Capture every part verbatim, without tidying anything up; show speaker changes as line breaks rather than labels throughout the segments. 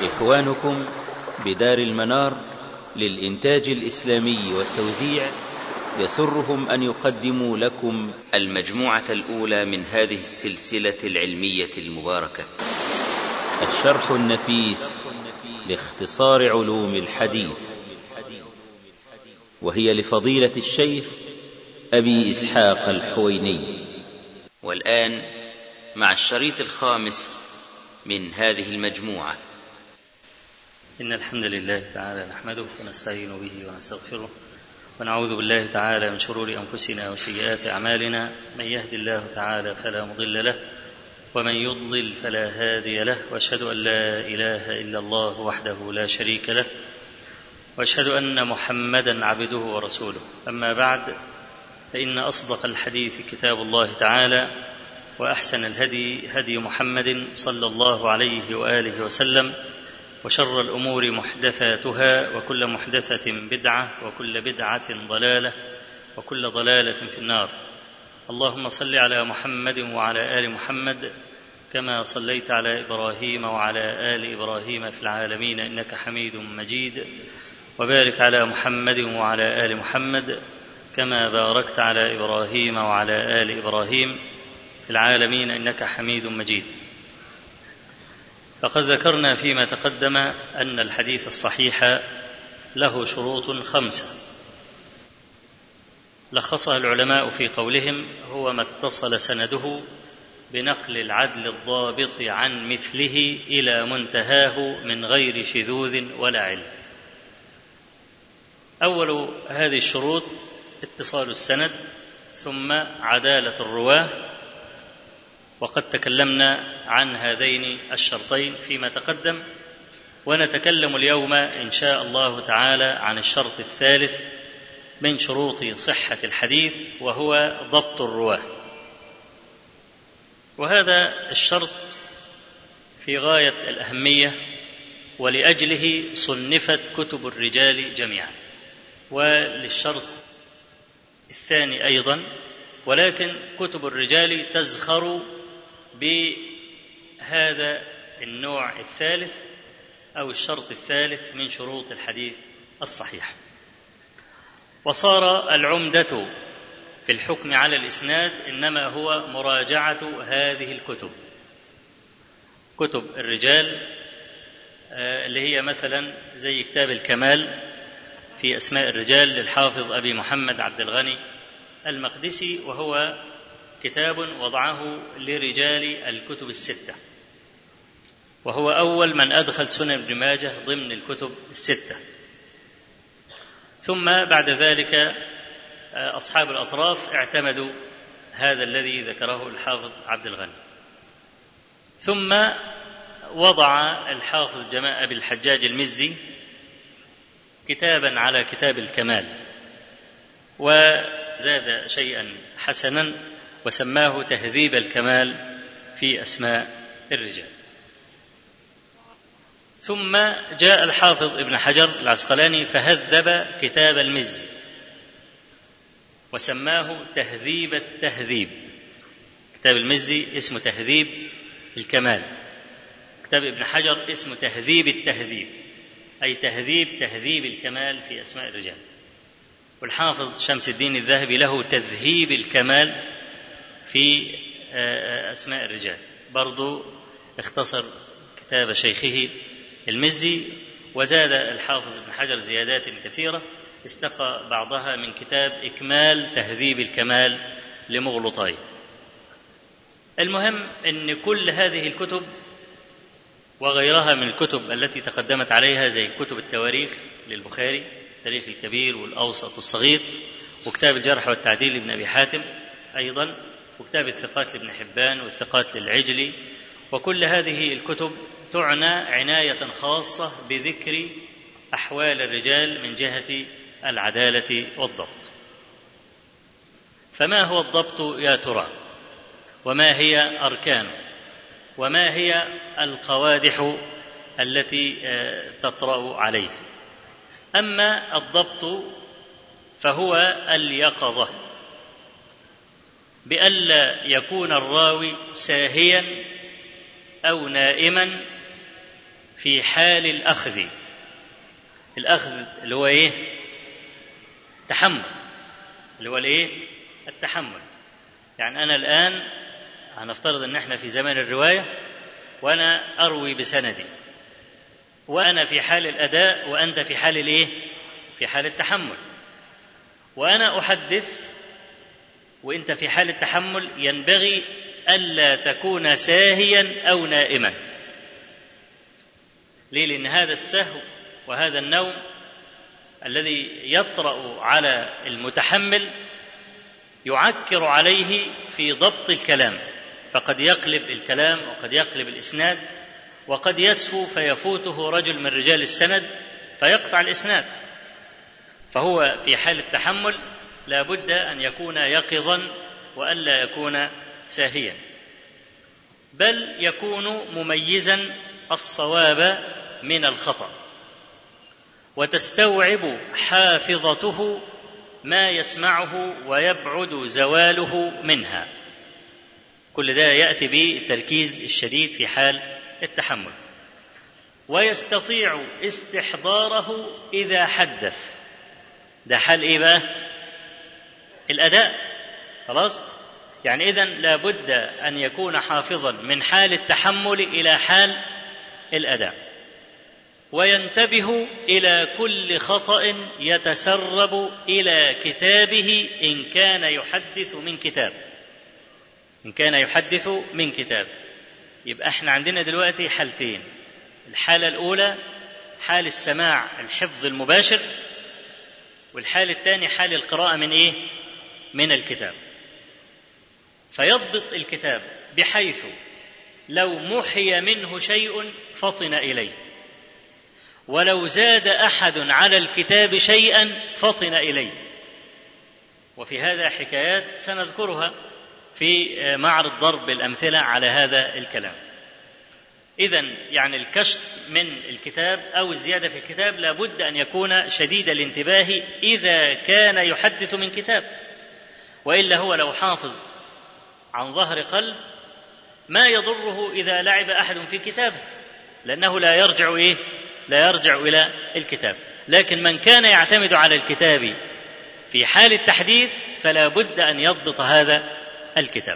إخوانكم بدار المنار للإنتاج الإسلامي والتوزيع يسرهم أن يقدموا لكم المجموعة الأولى من هذه السلسلة العلمية المباركة، الشرح النفيس لاختصار علوم الحديث، وهي لفضيلة الشيخ أبي إسحاق الحويني. والآن مع الشريط الخامس من هذه المجموعة.
إن الحمد لله تعالى نحمده ونستعين به ونستغفره ونعوذ بالله تعالى من شرور أنفسنا وسيئات أعمالنا، من يهد الله تعالى فلا مضل له ومن يضلل فلا هادي له، وأشهد أن لا إله إلا الله وحده لا شريك له، وأشهد أن محمدا عبده ورسوله. أما بعد، فإن أصدق الحديث كتاب الله تعالى، وأحسن الهدي هدي محمد صلى الله عليه وآله وسلم، وشر الأمور محدثاتها، وكل محدثة بدعة، وكل بدعة ضلالة، وكل ضلالة في النار. اللهم صل على محمد وعلى آل محمد كما صليت على إبراهيم وعلى آل إبراهيم في العالمين إنك حميد مجيد، وبارك على محمد وعلى آل محمد كما باركت على إبراهيم وعلى آل إبراهيم في العالمين إنك حميد مجيد. فقد ذكرنا فيما تقدم أن الحديث الصحيح له شروط خمسة لخصها العلماء في قولهم: هو ما اتصل سنده بنقل العدل الضابط عن مثله إلى منتهاه من غير شذوذ ولا علم. أول هذه الشروط اتصال السند، ثم عدالة الرواة، وقد تكلمنا عن هذين الشرطين فيما تقدم، ونتكلم اليوم إن شاء الله تعالى عن الشرط الثالث من شروط صحة الحديث، وهو ضبط الرواة. وهذا الشرط في غاية الأهمية، ولأجله صنفت كتب الرجال جميعا. وللشرط الثاني أيضا، ولكن كتب الرجال تزخر بهذا النوع الثالث أو الشرط الثالث من شروط الحديث الصحيح. وصار العمدة في الحكم على الإسناد إنما هو مراجعة هذه الكتب، كتب الرجال، اللي هي مثلا زي كتاب الكمال في أسماء الرجال للحافظ أبي محمد عبد الغني المقدسي، وهو كتاب وضعه لرجال الكتب الستة، وهو أول من أدخل سنن ابن ماجه ضمن الكتب الستة. ثم بعد ذلك أصحاب الأطراف اعتمدوا هذا الذي ذكره الحافظ عبد الغني. ثم وضع الحافظ جماعة أبي الحجاج المزي كتابا على كتاب الكمال، وزاد شيئا حسنا وسماه تهذيب الكمال في أسماء الرجال. ثم جاء الحافظ ابن حجر العسقلاني فهذب كتاب المزي وسماه تهذيب التهذيب. كتاب المزي اسمه تهذيب الكمال، كتاب ابن حجر اسمه تهذيب التهذيب، أي تهذيب تهذيب الكمال في أسماء الرجال. والحافظ شمس الدين الذهبي له تذهيب الكمال في أسماء الرجال، برضو اختصر كتاب شيخه المزي، وزاد الحافظ ابن حجر زيادات كثيرة استقى بعضها من كتاب إكمال تهذيب الكمال لمغلطاي. المهم أن كل هذه الكتب وغيرها من الكتب التي تقدمت عليها زي كتب التواريخ للبخاري، التاريخ الكبير والأوسط والصغير، وكتاب الجرح والتعديل لابن أبي حاتم أيضا، وكتاب الثقات لابن حبان والثقات للعجلي، وكل هذه الكتب تعنى عناية خاصة بذكر أحوال الرجال من جهة العدالة والضبط. فما هو الضبط يا ترى؟ وما هي أركانه؟ وما هي القوادح التي تطرأ عليه؟ أما الضبط فهو اليقظة، بألا يكون الراوي ساهيا أو نائما في حال الأخذ. الأخذ اللي هو إيه؟ تحمل، اللي هو الإيه؟ التحمل. يعني أنا الآن هنفترض أن احنا في زمن الرواية وأنا أروي بسندي، وأنا في حال الأداء وأنت في حال الإيه؟ في حال التحمل. وأنا أحدث وأنت في حال التحمل، ينبغي ألا تكون ساهيا أو نائما. ليه؟ لأن هذا السهو وهذا النوم الذي يطرأ على المتحمل يعكر عليه في ضبط الكلام، فقد يقلب الكلام وقد يقلب الإسناد، وقد يسهو فيفوته رجل من رجال السند فيقطع الإسناد. فهو في حال التحمل لا بد أن يكون يقظا وألا يكون ساهيا، بل يكون مميزا الصواب من الخطأ، وتستوعب حافظته ما يسمعه ويبعد زواله منها. كل ده يأتي بالتركيز الشديد في حال التحمل. ويستطيع استحضاره إذا حدث. ده حال إيه بقى؟ الأداء. خلاص؟ يعني إذن لابد أن يكون حافظا من حال التحمل إلى حال الأداء، وينتبه إلى كل خطأ يتسرب إلى كتابه إن كان يحدث من كتاب إن كان يحدث من كتاب. يبقى احنا عندنا دلوقتي حالتين. الحالة الأولى حال السماع الحفظ المباشر، والحال الثاني حال القراءة من إيه؟ من الكتاب. فيضبط الكتاب بحيث لو محي منه شيء فطن إليه، ولو زاد أحد على الكتاب شيئا فطن إليه. وفي هذا حكايات سنذكرها في معرض ضرب الأمثلة على هذا الكلام. إذن يعني الكشف من الكتاب أو الزيادة في الكتاب لابد أن يكون شديد الانتباه إذا كان يحدث من كتاب، وإلا هو لو حافظ عن ظهر قلب ما يضره إذا لعب أحد في كتابه، لأنه لا يرجع إيه؟ لا يرجع إلى الكتاب. لكن من كان يعتمد على الكتاب في حال التحديث فلا بد أن يضبط هذا الكتاب.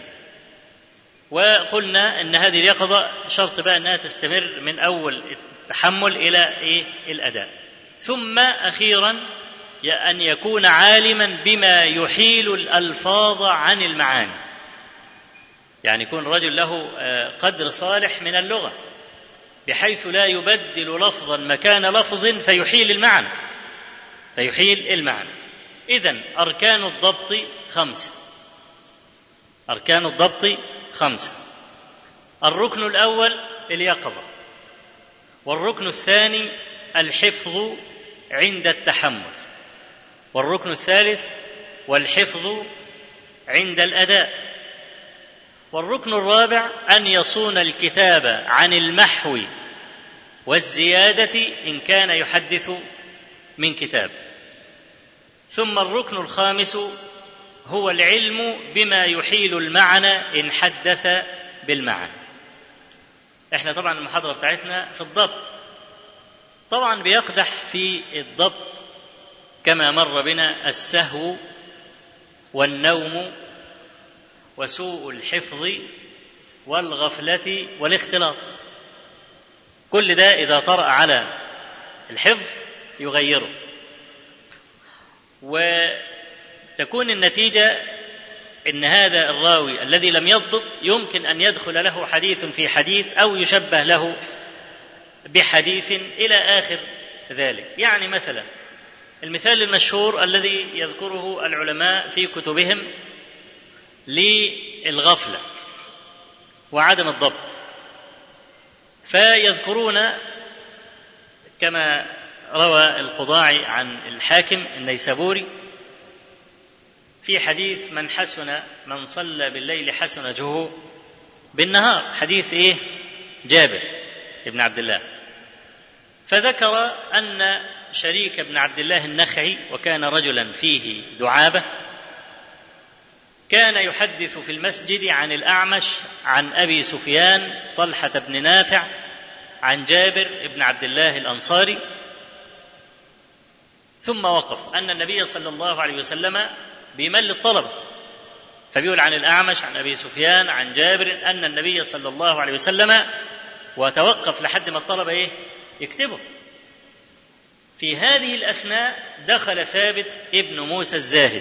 وقلنا أن هذه اليقظة شرط بقى أنها تستمر من أول التحمل إلى إيه؟ الأداء. ثم أخيرا أن يكون عالما بما يحيل الألفاظ عن المعاني، يعني يكون رجل له قدر صالح من اللغة بحيث لا يبدل لفظا مكان لفظ فيحيل المعنى فيحيل المعنى. إذن أركان الضبط خمسة. أركان الضبط خمسة. الركن الأول اليقظة، والركن الثاني الحفظ عند التحمل، والركن الثالث والحفظ عند الأداء، والركن الرابع أن يصون الكتاب عن المحو والزيادة إن كان يحدث من كتاب. ثم الركن الخامس هو العلم بما يحيل المعنى إن حدث بالمعنى. احنا طبعا المحاضرة بتاعتنا في الضبط، طبعا بيقدح في الضبط كما مر بنا السهو والنوم وسوء الحفظ والغفلة والاختلاط. كل ده إذا طرأ على الحفظ يغيره، وتكون النتيجة إن هذا الراوي الذي لم يضبط يمكن أن يدخل له حديث في حديث أو يشبه له بحديث إلى آخر ذلك. يعني مثلا المثال المشهور الذي يذكره العلماء في كتبهم للغفلة وعدم الضبط، فيذكرون كما روى القضاعي عن الحاكم النيسابوري في حديث من حسن من صلى بالليل حسن وجهه بالنهار، حديث إيه؟ جابر بن عبد الله. فذكر أن شريك بن عبد الله النخعي، وكان رجلا فيه دعابة، كان يحدث في المسجد عن الأعمش عن أبي سفيان طلحة بن نافع عن جابر بن عبد الله الأنصاري، ثم وقف أن النبي صلى الله عليه وسلم بيمل الطلبة، فبيقول عن الأعمش عن أبي سفيان عن جابر أن النبي صلى الله عليه وسلم، وتوقف لحد ما الطلبة إيه؟ يكتبوا. في هذه الأثناء دخل ثابت ابن موسى الزاهد،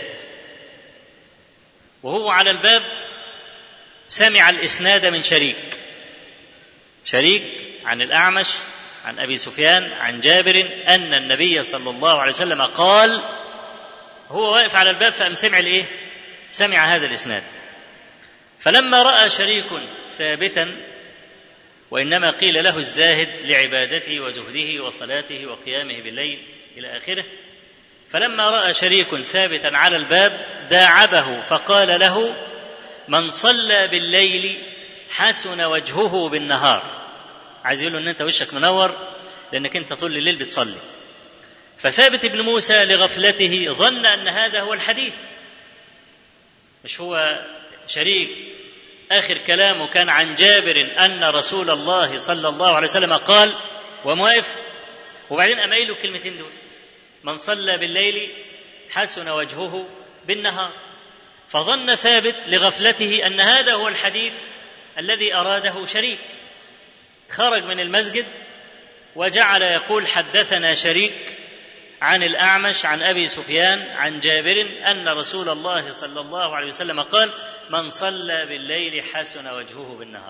وهو على الباب سمع الإسناد من شريك شريك عن الأعمش عن أبي سفيان عن جابر أن النبي صلى الله عليه وسلم قال. هو واقف على الباب فأم سمع الإيه؟ سمع هذا الإسناد. فلما رأى شريك ثابتا، وإنما قيل له الزاهد لعبادته وزهده وصلاته وقيامه بالليل إلى آخره، فلما رأى شريك ثابتا على الباب داعبه فقال له: من صلى بالليل حسن وجهه بالنهار. عايز يقول له ان انت وشك منور لانك انت طول الليل بتصلي. فثابت بن موسى لغفلته ظن ان هذا هو الحديث. مش هو شريك اخر كلامه كان عن جابر ان رسول الله صلى الله عليه وسلم قال ومواقف، وبعدين قام قايل له الكلمتين دول: من صلى بالليل حسن وجهه بالنهار. فظن ثابت لغفلته ان هذا هو الحديث الذي اراده شريك. خرج من المسجد وجعل يقول: حدثنا شريك عن الأعمش عن أبي سفيان عن جابر أن رسول الله صلى الله عليه وسلم قال: من صلى بالليل حسن وجهه بالنهار.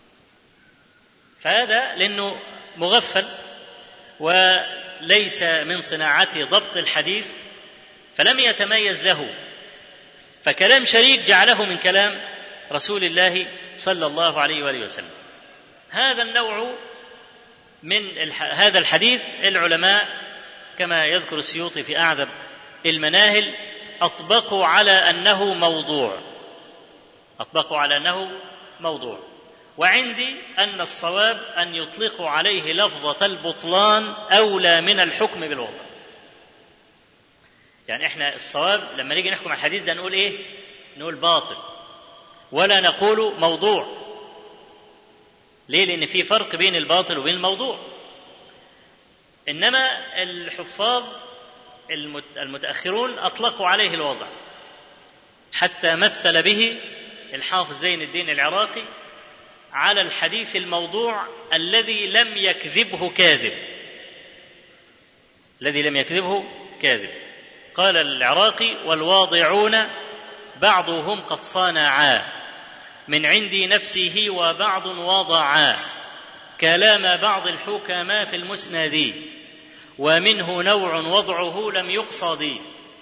فهذا لأنه مغفل وليس من صناعته ضبط الحديث فلم يتميز له، فكلام شريك جعله من كلام رسول الله صلى الله عليه وآله وسلم. هذا النوع من هذا الحديث العلماء كما يذكر السيوطي في أعذب المناهل أطبقوا على أنه موضوع أطبقوا على أنه موضوع وعندي أن الصواب أن يطلقوا عليه لفظة البطلان أولى من الحكم بالوضع. يعني إحنا الصواب لما نيجي نحكم على الحديث ده نقول إيه؟ نقول باطل ولا نقول موضوع. ليه؟ لأن في فرق بين الباطل وبين الموضوع. إنما الحفاظ المتأخرون أطلقوا عليه الوضع، حتى مثل به الحافظ زين الدين العراقي على الحديث الموضوع الذي لم يكذبه كاذب الذي لم يكذبه كاذب قال العراقي: والواضعون بعضهم قد صانعا من عند نفسه وبعض وضعا كلام بعض الحكماء في المسند ومنه نوع وضعه لم يقصد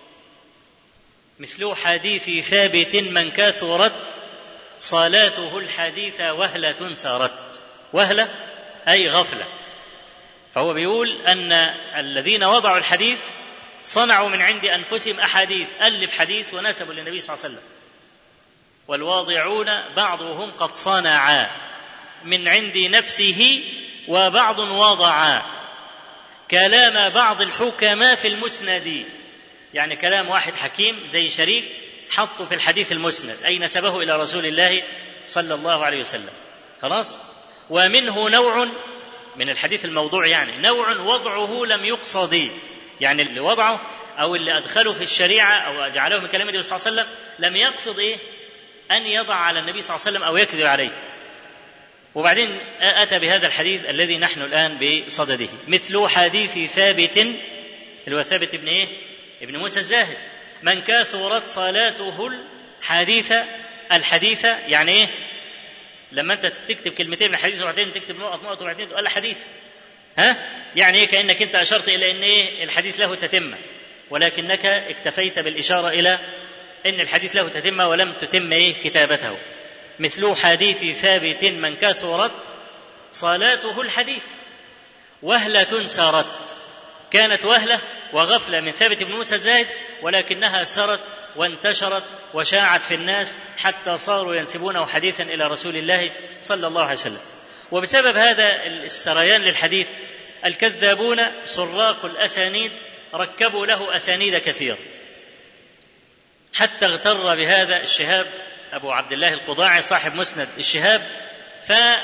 مثل حديث ثابت من كثرت صلاته الحديث وهلة سارت. وهلة أي غفلة. فهو بيقول أن الذين وضعوا الحديث صنعوا من عند أنفسهم أحاديث، ألف حديث ونسبوا للنبي صلى الله عليه وسلم. والواضعون بعضهم قد صنعا من عند نفسه وبعض وضعا كلام بعض الحكماء في المسند. يعني كلام واحد حكيم زي شريك حطه في الحديث المسند أي نسبه إلى رسول الله صلى الله عليه وسلم. خلاص. ومنه نوع من الحديث الموضوع، يعني نوع وضعه لم يقصد، يعني اللي وضعه أو اللي أدخله في الشريعة أو أجعله من كلام النبي صلى الله عليه وسلم لم يقصد إيه؟ أن يضع على النبي صلى الله عليه وسلم أو يكذب عليه. وبعدين أتى بهذا الحديث الذي نحن الآن بصدده، مثل حديث ثابت اللي هو ثابت ابن إيه؟ ابن موسى الزاهد: من كثرت صلاته الحديثة الحديثة. يعني إيه؟ لما أنت تكتب كلمتين من الحديث وبعدين تكتب نقط نقط وبعدين تقول حديث، ها؟ يعني إيه؟ كأنك أنت أشرت إلى أن إيه؟ الحديث له تتمة، ولكنك اكتفيت بالإشارة إلى أن الحديث له تتمة ولم تتم إيه؟ كتابته. مثل حديث ثابت من كثرت صلاته الحديث وهلة سارت. كانت وهلة وغفلة من ثابت بن موسى الزاهد، ولكنها سرت وانتشرت وشاعت في الناس حتى صاروا ينسبونه حديثا إلى رسول الله صلى الله عليه وسلم. وبسبب هذا السريان للحديث الكذابون سراق الأسانيد ركبوا له أسانيد كثيرة، حتى اغتر بهذا الشهاب أبو عبد الله القضاعي صاحب مسند الشهاب،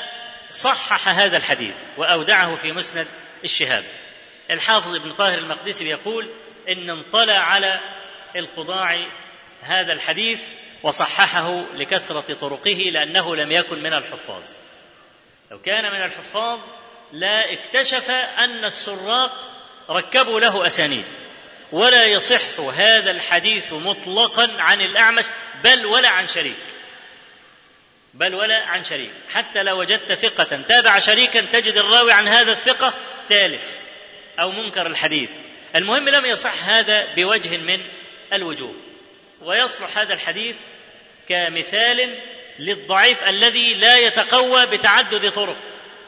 صحح هذا الحديث وأودعه في مسند الشهاب. الحافظ ابن طاهر المقدسي يقول إن انطلع على القضاع هذا الحديث وصححه لكثرة طرقه لأنه لم يكن من الحفاظ. لو كان من الحفاظ لا اكتشف أن السراق ركبوا له أسانيد، ولا يصح هذا الحديث مطلقا عن الأعمش بل ولا عن شريك، بل ولا عن شريك. حتى لو وجدت ثقة تابع شريكا تجد الراوي عن هذا الثقة تالف أو منكر الحديث. المهم لم يصح هذا بوجه من الوجوه، ويصلح هذا الحديث كمثال للضعيف الذي لا يتقوى بتعدد طرق.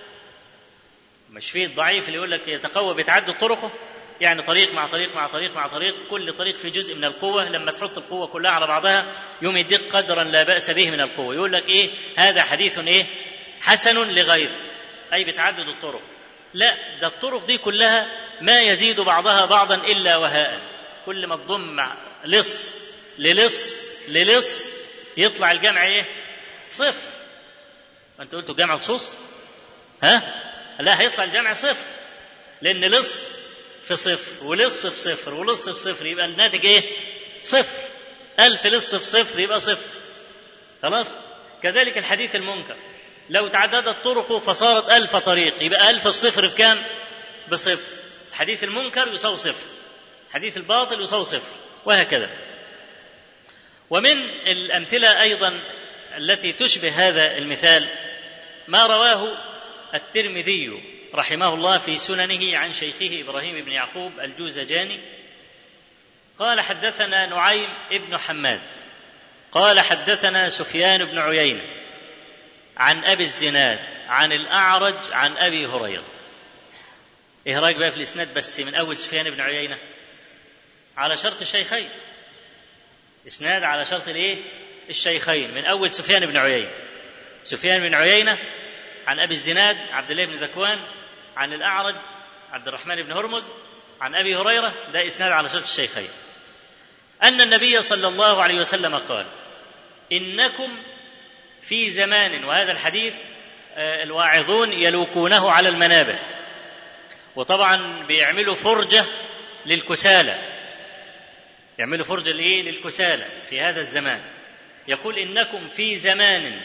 مش فيه الضعيف اللي يقول لك يتقوى بتعدد طرقه، يعني طريق مع طريق مع طريق مع طريق، كل طريق في جزء من القوة، لما تحط القوة كلها على بعضها يوم يديك قدرا لا بأس به من القوة. يقول لك إيه هذا حديث إيه حسن لغير، أي بتعدد الطرق. لا، ده الطرق دي كلها ما يزيد بعضها بعضا إلا وهاء، كل ما تضم لص للص للص يطلع الجمع إيه صفر. أنت قلتوا جمع لصوص، ها؟ لا، هيطلع الجمع صفر، لأن لص في صفر ولص في صفر ولص في صفر يبقى الناتج ايه صفر. ألف لص في صفر يبقى صفر، خلاص. كذلك الحديث المنكر لو تعددت طرقه فصارت ألف طريق يبقى ألف في صفر بكام؟ بصفر. الحديث المنكر يساوي صفر، حديث الباطل يساوي صفر، وهكذا. ومن الأمثلة أيضا التي تشبه هذا المثال ما رواه الترمذي رحمه الله في سننه عن شيخه إبراهيم بن يعقوب الجوزجاني قال حدثنا نعيم ابن حماد قال حدثنا سفيان بن عيينة عن أبي الزناد عن الأعرج عن أبي هريرة. إيه رأيك بقى في الإسناد بس من أول سفيان بن عيينة؟ على شرط الشيخين، إسناد على شرط الإيه الشيخين، من أول سفيان بن عيينة. سفيان بن عيينة عن أبي الزناد عبد الله بن ذكوان عن الأعرج عبد الرحمن بن هرمز عن أبي هريرة، ده إسناد على شرط الشيخين. أن النبي صلى الله عليه وسلم قال إنكم في زمان، وهذا الحديث الواعظون يلوكونه على المنابر، وطبعا بيعملوا فرجة للكسالى، يعملوا فرجة لإيه؟ للكسالى في هذا الزمان. يقول إنكم في زمان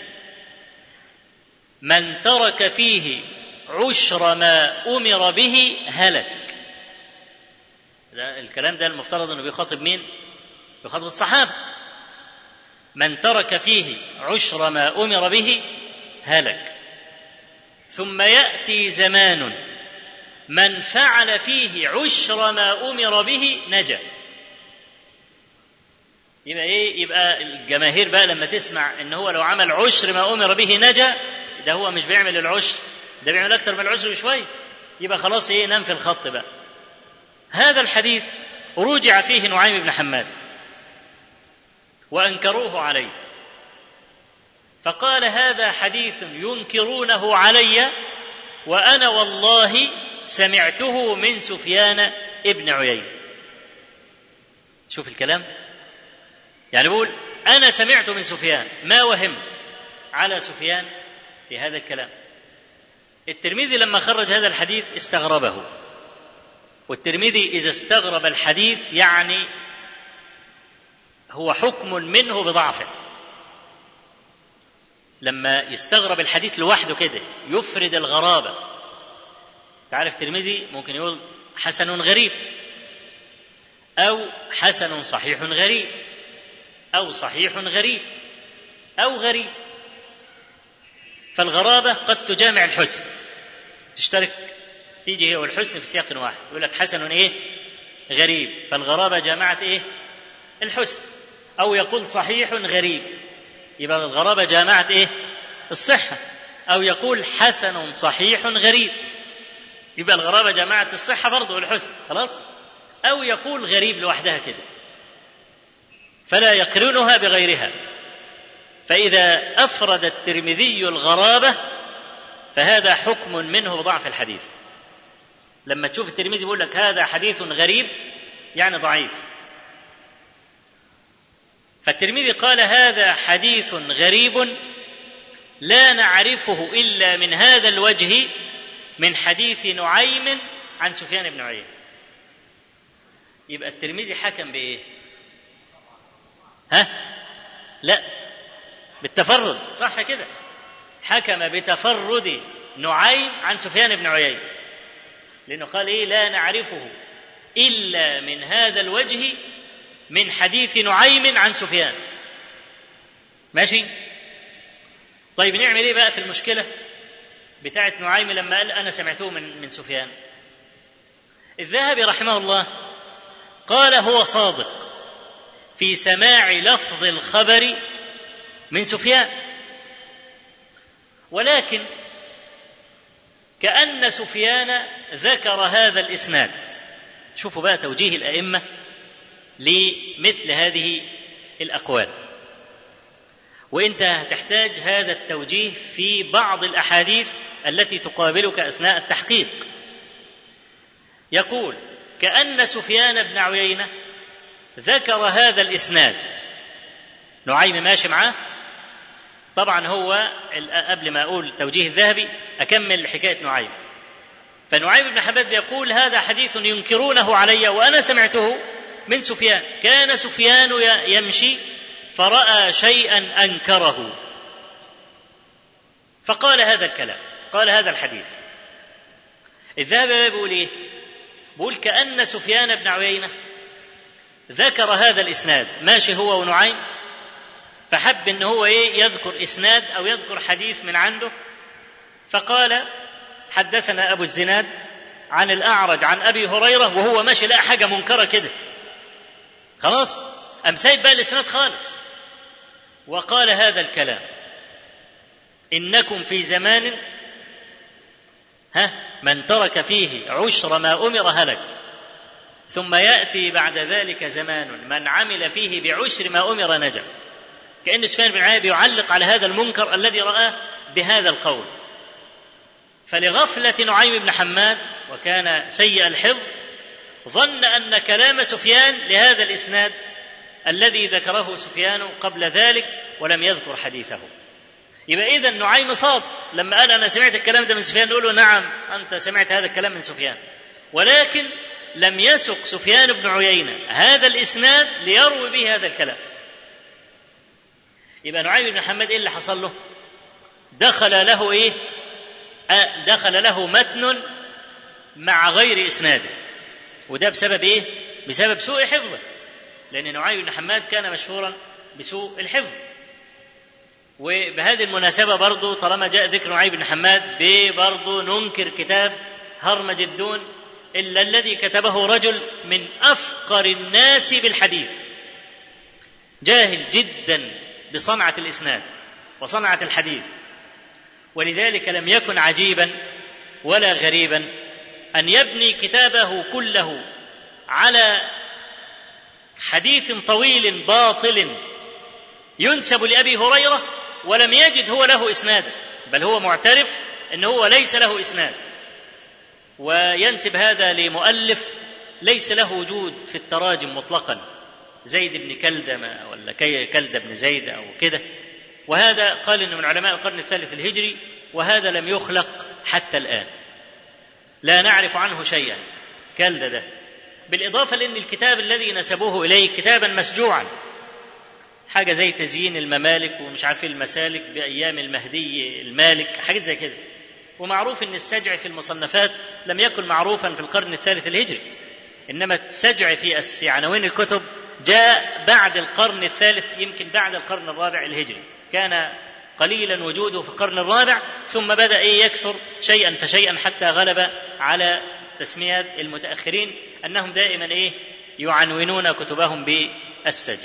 من ترك فيه عشر ما أمر به هلك. الكلام ده المفترض أنه بيخاطب مين؟ بيخاطب الصحابة. من ترك فيه عشر ما أمر به هلك. ثم يأتي زمان من فعل فيه عشر ما أمر به نجا. يبقى إيه؟ يبقى الجماهير بقى لما تسمع إن هو لو عمل عشر ما أمر به نجا، ده هو مش بيعمل العشر، ده بيعمل أكثر من العشر بشوية، يبقى خلاص إيه نام في الخط بقى. هذا الحديث رجع فيه نعيم بن حماد وأنكروه عليه، فقال هذا حديث ينكرونه علي وأنا والله سمعته من سفيان ابن عيينة. شوف الكلام، يعني بقول أنا سمعت من سفيان، ما وهمت على سفيان في هذا الكلام. الترمذي لما خرج هذا الحديث استغربه، والترمذي إذا استغرب الحديث يعني هو حكم منه بضعفه. لما يستغرب الحديث لوحده كده يفرد الغرابة. تعرف الترمذي ممكن يقول حسن غريب، أو حسن صحيح غريب، أو صحيح غريب، أو غريب. فالغرابة قد تجامع الحسن، تشترك، تيجي هي والحسن في سياق واحد. يقول لك حسن ايه غريب، فالغرابة جامعت ايه الحسن. أو يقول صحيح غريب، يبقى الغرابة جامعت ايه الصحة. أو يقول حسن صحيح غريب، يبقى الغرابة جامعت الصحة برضه والحسن، خلاص. أو يقول غريب لوحدها كده فلا يقرنها بغيرها. فإذا أفرد الترمذي الغرابة فهذا حكم منه بضعف الحديث. لما تشوف الترمذي يقول لك هذا حديث غريب يعني ضعيف. فالترمذي قال هذا حديث غريب لا نعرفه إلا من هذا الوجه من حديث نعيم عن سفيان بن عيينة. يبقى الترمذي حكم بإيه؟ ها؟ لا، بالتفرد، صح كده؟ حكم بتفرد نعيم عن سفيان بن عيينة، لأنه قال إيه؟ لا نعرفه إلا من هذا الوجه من حديث نعيم عن سفيان. ماشي؟ طيب نعمل إيه بقى في المشكلة بتاعت نعيم لما قال أنا سمعته من من سفيان؟ الذهبي رحمه الله قال هو صادق في سماع لفظ الخبر من سفيان، ولكن كأن سفيان ذكر هذا الإسناد. شوفوا بقى توجيه الأئمة لمثل هذه الأقوال، وإنت هتحتاج هذا التوجيه في بعض الأحاديث التي تقابلك أثناء التحقيق. يقول كأن سفيان بن عيينة ذكر هذا الإسناد. نعيم ماشي معاه طبعا. هو قبل ما أقول توجيه الذهبي أكمل حكاية نعيم. فنعيم بن حماد بيقول هذا حديث ينكرونه علي وأنا سمعته من سفيان. كان سفيان يمشي فرأى شيئا أنكره فقال هذا الكلام، قال هذا الحديث. الذهبي بيقول إيه؟ بيقول كأن سفيان بن عيينة ذكر هذا الإسناد، ماشي هو ونعيم، فحب إن هو إيه يذكر إسناد أو يذكر حديث من عنده، فقال حدثنا أبو الزناد عن الأعرج عن أبي هريرة، وهو ماشي لقى حاجة منكرة كده، خلاص أم سايب بقى الإسناد خالص، وقال هذا الكلام: إنكم في زمان ها من ترك فيه عشر ما أمر هلك، ثم يأتي بعد ذلك زمان من عمل فيه بعشر ما أمر نجا. كأن سفيان بن عيينة يعلق على هذا المنكر الذي رآه بهذا القول. فلغفلة نعيم بن حماد وكان سيء الحفظ ظن أن كلام سفيان لهذا الإسناد الذي ذكره سفيان قبل ذلك ولم يذكر حديثه. يبقى إذن نعيم صاد لما قال أنا سمعت الكلام ده من سفيان، نقول له نعم أنت سمعت هذا الكلام من سفيان، ولكن لم يسق سفيان بن عيينة هذا الإسناد ليروي به هذا الكلام. يبقى نعيم بن حماد إيه اللي حصل له؟ دخل له إيه؟ دخل له متن مع غير إسناده، وده بسبب إيه؟ بسبب سوء حفظه، لأن نعيم بن حماد كان مشهورا بسوء الحفظ. وبهذه المناسبة برضو طالما جاء ذكر نعيم بن حماد برضو ننكر كتاب هرمج الدون إلا الذي كتبه رجل من أفقر الناس بالحديث، جاهل جدا بصنعة الإسناد وصنعة الحديث، ولذلك لم يكن عجيبا ولا غريبا أن يبني كتابه كله على حديث طويل باطل ينسب لأبي هريرة ولم يجد هو له إسناد، بل هو معترف أنه هو ليس له إسناد، وينسب هذا لمؤلف ليس له وجود في التراجم مطلقا، زيد بن كلدم ولا كلد بن زيد أو كده، وهذا قال إنه من علماء القرن الثالث الهجري، وهذا لم يخلق حتى الآن، لا نعرف عنه شيئا كلد ده، بالإضافة لأن الكتاب الذي نسبوه إليه كتابا مسجوعا، حاجة زي تزيين الممالك ومش عارف المسالك بأيام المهدي المالك، حاجات زي كده. ومعروف أن السجع في المصنفات لم يكن معروفا في القرن الثالث الهجري، إنما السجع في في عناوين الكتب جاء بعد القرن الثالث، يمكن بعد القرن الرابع الهجري، كان قليلا وجوده في القرن الرابع، ثم بدأ إيه يكثر شيئا فشيئا حتى غلب على تسميات المتأخرين أنهم دائما إيه يعنونون كتبهم بالسجع.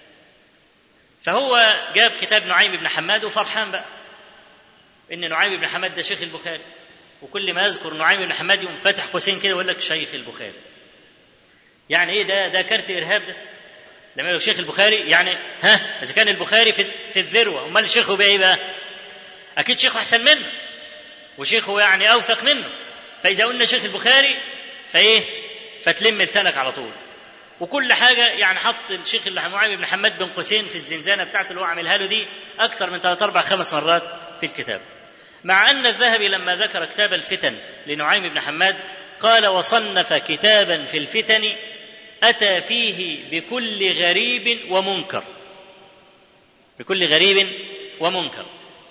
فهو جاب كتاب نعيم بن حماد وفرحان بقى إن نعيم بن حماد ده شيخ البخاري، وكل ما يذكر نعيم بن حماد يقوم فاتح قوسين كده ويقول لك شيخ البخاري. يعني إيه ده؟ ده كارت إرهاب ده. لما يقول شيخ البخاري يعني ها إذا كان البخاري في في الذروة، أمال الشيخ بقى إيه بقى؟ أكيد شيخه أحسن منه، وشيخه يعني أوثق منه. فإذا قلنا شيخ البخاري فإيه؟ فتلم لسانك على طول. وكل حاجة يعني حط الشيخ نعيم بن حماد بن قوسين في الزنزانة بتاعته اللي هو عاملها له دي أكثر من ثلاث أربع خمس مرات في الكتاب. مع أن الذهبي لما ذكر كتاب الفتن لنعيم بن حماد قال: وصنف كتابا في الفتن أتى فيه بكل غريب ومنكر، بكل غريب ومنكر.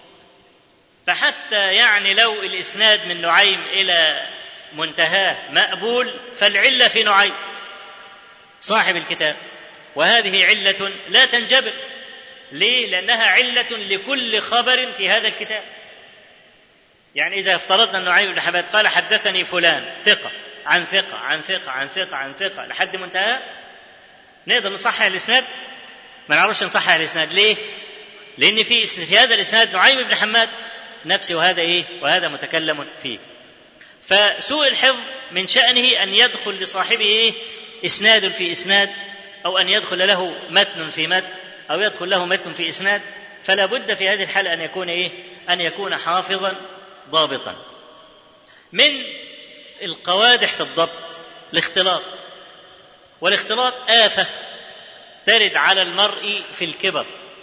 فحتى يعني لو الإسناد من نعيم إلى منتهاه مقبول، فالعلة في نعيم صاحب الكتاب، وهذه علة لا تنجبر. ليه؟ لأنها علة لكل خبر في هذا الكتاب. يعني إذا افترضنا أن نعيم بن حماد قال: حدثني فلان ثقة عن ثقة عن ثقة عن ثقة عن ثقة لحد منتهى، نقدر نصحح الإسناد؟ ما نعرفش نصحح الإسناد. ليه؟ لأن في في هذا الإسناد نعيم بن حماد نفسه، وهذا إيه؟ وهذا متكلم فيه. فسوء الحفظ من شأنه أن يدخل لصاحبه إيه؟ إسناد في إسناد، أو أن يدخل له متن في متن، أو يدخل له متن في إسناد. فلا بد في هذه الحالة أن يكون إيه؟ أن يكون حافظا ضابطا. من القوادح في الضبط الاختلاط، والاختلاط آفة ترد على المرء في الكبر،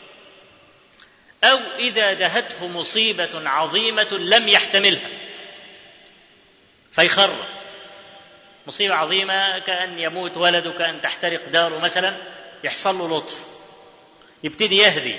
أو إذا دهته مصيبة عظيمة لم يحتملها فيخرف. مصيبة عظيمة كأن يموت ولده، كأن تحترق داره مثلا، يحصل له لطف، يبتدي يهدي،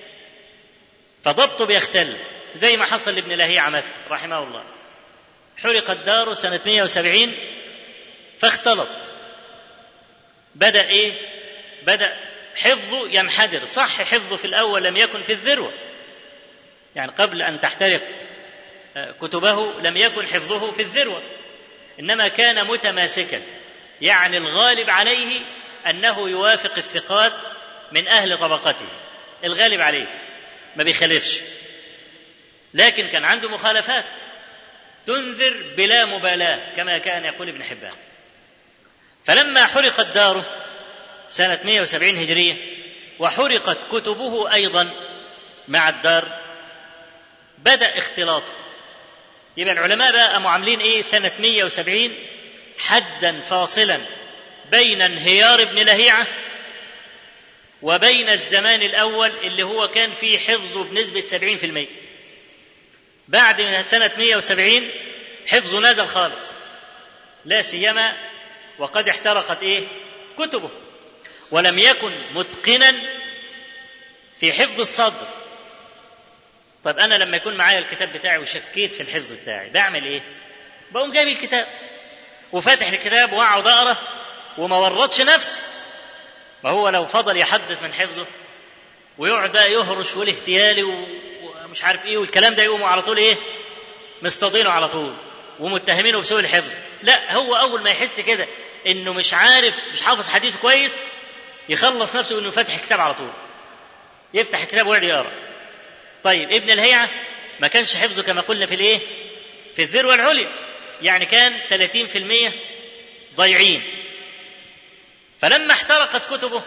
فضبطه بيختل، زي ما حصل لابن لهيعة مثلا رحمه الله. حرقت داره سنة مئة وسبعين فاختلط، بدأ إيه؟ بدأ حفظه ينحدر. صح، حفظه في الأول لم يكن في الذروة، يعني قبل أن تحترق كتبه لم يكن حفظه في الذروة، إنما كان متماسكا، يعني الغالب عليه أنه يوافق الثقات من أهل طبقته، الغالب عليه ما بيخالفش، لكن كان عنده مخالفات تنذر بلا مبالاة كما كان يقول ابن حبان. فلما حرقت داره سنة مئة وسبعين هجرية وحرقت كتبه أيضا مع الدار، بدأ اختلاطه. يبقى العلماء بقى معاملين إيه سنة مئة وسبعين حدا فاصلا بين انهيار ابن لهيعة وبين الزمان الأول اللي هو كان فيه حفظه بنسبة سبعين في المئة. بعد من سنة مئة وسبعين حفظه نزل خالص، لا سيما وقد احترقت إيه كتبه، ولم يكن متقنا في حفظ الصدر. طب أنا لما يكون معايا الكتاب بتاعي وشكيت في الحفظ بتاعي بعمل إيه؟ بقوم جايب الكتاب وفاتح الكتاب وأقعد أقرأ وما ورطش نفسي. ما هو لو فضل يحدث من حفظه ويقعد بقى يهرش والاهتيالي ومش عارف إيه والكلام ده، يقوموا على طول إيه مصطادينه على طول ومتهمينه بسوء الحفظ. لا، هو أول ما يحس كده إنه مش عارف، مش حافظ حديثه كويس، يخلص نفسه إنه فاتح الكتاب على طول، يفتح الكتاب ويقعد يقرأ. طيب ابن لهيعة ما كانش حفظه كما قلنا في الايه في الذروة العليا، يعني كان ثلاثين في المئة ضايعين. فلما احترقت كتبه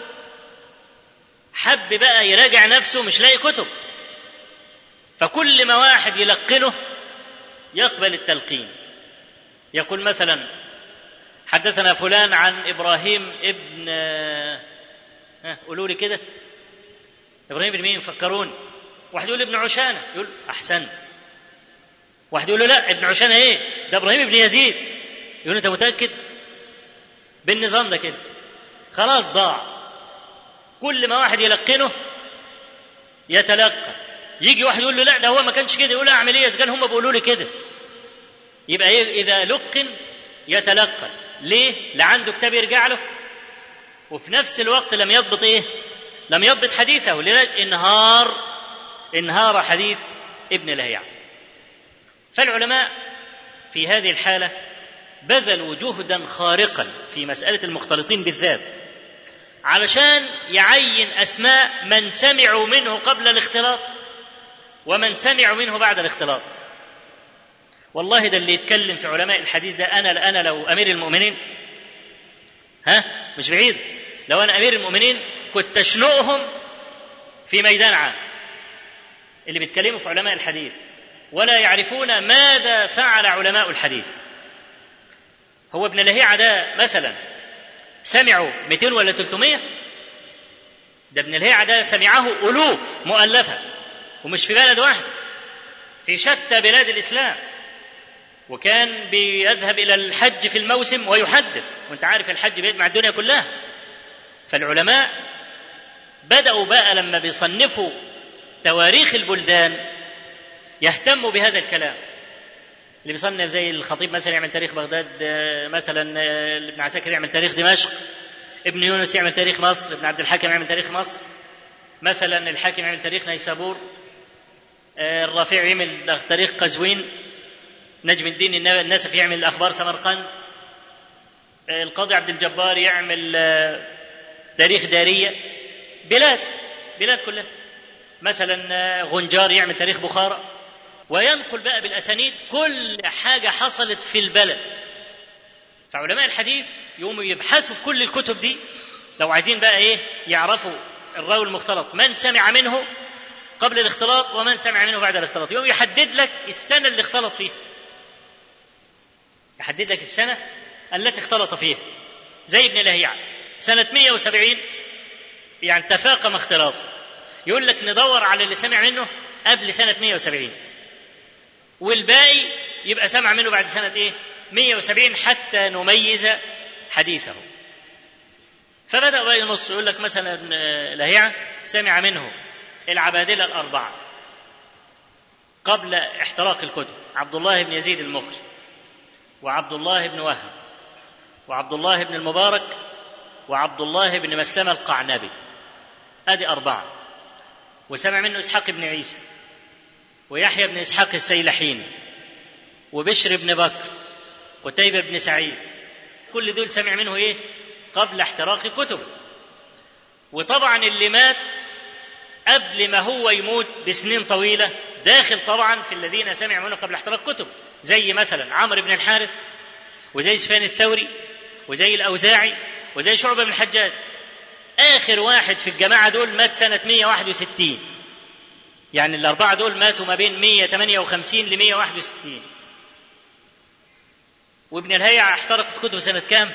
حب بقى يراجع نفسه، مش لاقي كتب، فكل ما واحد يلقنه يقبل التلقين. يقول مثلا: حدثنا فلان عن إبراهيم ابن ها قولوا لي كده، إبراهيم ابن مين؟ فكروني. واحد يقول ابن عشانة، يقول أحسنت. واحد يقول له لا، ابن عشانة ايه ده؟ إبراهيم ابن يزيد. يقول أنت متأكد؟ بالنظام ده كده خلاص ضاع. كل ما واحد يلقنه يتلقى. يجي واحد يقول له لا ده هو ما كانش كده، يقول أعمل إيه إذا كان هم بيقولوا لي كده؟ يبقى إيه؟ إذا لقن يتلقى. ليه؟ لا عنده كتاب يرجع له، وفي نفس الوقت لم يضبط إيه؟ لم يضبط حديثه، لذلك انهار انهار حديث ابن لهيعة. فالعلماء في هذه الحالة بذلوا جهدا خارقا في مسألة المختلطين بالذات علشان يعين أسماء من سمعوا منه قبل الاختلاط ومن سمعوا منه بعد الاختلاط. والله ده اللي يتكلم في علماء الحديث ده، أنا أنا لو أمير المؤمنين، ها مش بعيد، لو أنا أمير المؤمنين كنت أشنقهم في ميدان عام، اللي بيتكلموا في علماء الحديث ولا يعرفون ماذا فعل علماء الحديث. هو ابن لهيعة ده مثلا سمعوا مئتين ولا ثلاثمئة؟ ده ابن لهيعة ده سمعه ألوف مؤلفة ومش في بلد واحد. في شتى بلاد الإسلام، وكان بيذهب إلى الحج في الموسم ويحدث، وانت عارف الحج بيجمع الدنيا كلها. فالعلماء بدأوا بقى لما بيصنفوا تواريخ البلدان يهتموا بهذا الكلام. اللي بيصنف زي الخطيب مثلا يعمل تاريخ بغداد، مثلا ابن عساكر يعمل تاريخ دمشق، ابن يونس يعمل تاريخ مصر، ابن عبد الحكم يعمل تاريخ مصر، مثلا الحاكم يعمل تاريخ نيسابور، الرافع يعمل تاريخ قزوين، نجم الدين النسفي يعمل أخبار سمرقند، القاضي عبد الجبار يعمل تاريخ دارية، بلاد بلاد كلها، مثلا غنجار يعمل تاريخ بخارى، وينقل بقى بالأسانيد كل حاجة حصلت في البلد. فعلماء الحديث يقوموا يبحثوا في كل الكتب دي لو عايزين بقى ايه يعرفوا الراوي المختلط من سمع منه قبل الاختلاط ومن سمع منه بعد الاختلاط، يقوم يحدد لك السنة اللي اختلط فيها، يحدد لك السنة التي اختلط فيها. زي ابن لهيعة سنة مئة وسبعين يعني تفاقم اختلاط، يقول لك ندور على اللي سمع منه قبل سنة مئة وسبعين، والباقي يبقى سمع منه بعد سنة ايه مئة وسبعين حتى نميز حديثه. فبدأ بقى ينص، يقول لك مثلا ابن لهيعة سمع منه العبادلة الأربعة قبل احتراق الكتب، عبد الله بن يزيد المقري، وعبد الله بن وهب، وعبد الله بن المبارك، وعبد الله بن مسلمة القعنبي، ادي أربعة. وسمع منه إسحاق بن عيسى، ويحيى بن إسحاق السيلحيني، وبشر بن بكر، قتيبة بن سعيد، كل دول سمع منه ايه قبل احتراق كتبه. وطبعا اللي مات قبل ما هو يموت بسنين طويلة داخل طبعا في الذين سمعوا منه قبل احتراق كتب، زي مثلا عمرو بن الحارث، وزي سفيان الثوري، وزي الأوزاعي، وزي شعبة بن الحجاج. آخر واحد في الجماعة دول مات سنة مئة وواحد وستين، يعني الأربعة دول ماتوا ما بين مئة وثمانية وخمسين ل مئة وواحد وستين. وابن الهيعة احترقت كتبه سنة كام؟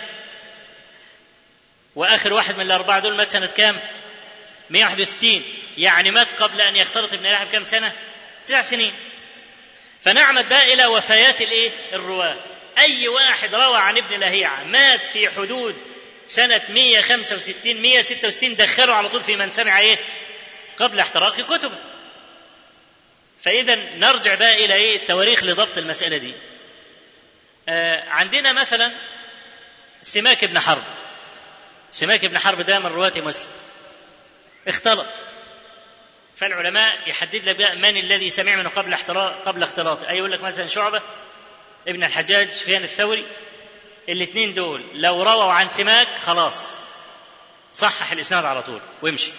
وآخر واحد من الأربعة دول مات سنة كام؟ مئة وواحد وستين، يعني مات قبل أن يختلط ابن الهيعة بكام سنة؟ تسع سنين. فنعمد بقى إلى وفيات الإيه؟ الرواة. أي واحد روى عن ابن لهيعة مات في حدود سنة مئة وخمسة وستين مئة وستة وستين، دخلوا على طول في من سمع إيه؟ قبل احتراق كتبه. فإذا نرجع بقى إلى إيه؟ التواريخ لضبط المسألة دي. آه عندنا مثلا سماك بن حرب، سماك بن حرب ده من رواة مسلم، اختلط. فالعلماء يحدد لك بقى من الذي سمع منه قبل احتراق قبل اختلاطه. أي يقول لك مثلا شعبة، ابن الحجاج، سفيان الثوري، الاثنين دول لو رووا عن سماك خلاص صحح الإسناد على طول وامشي.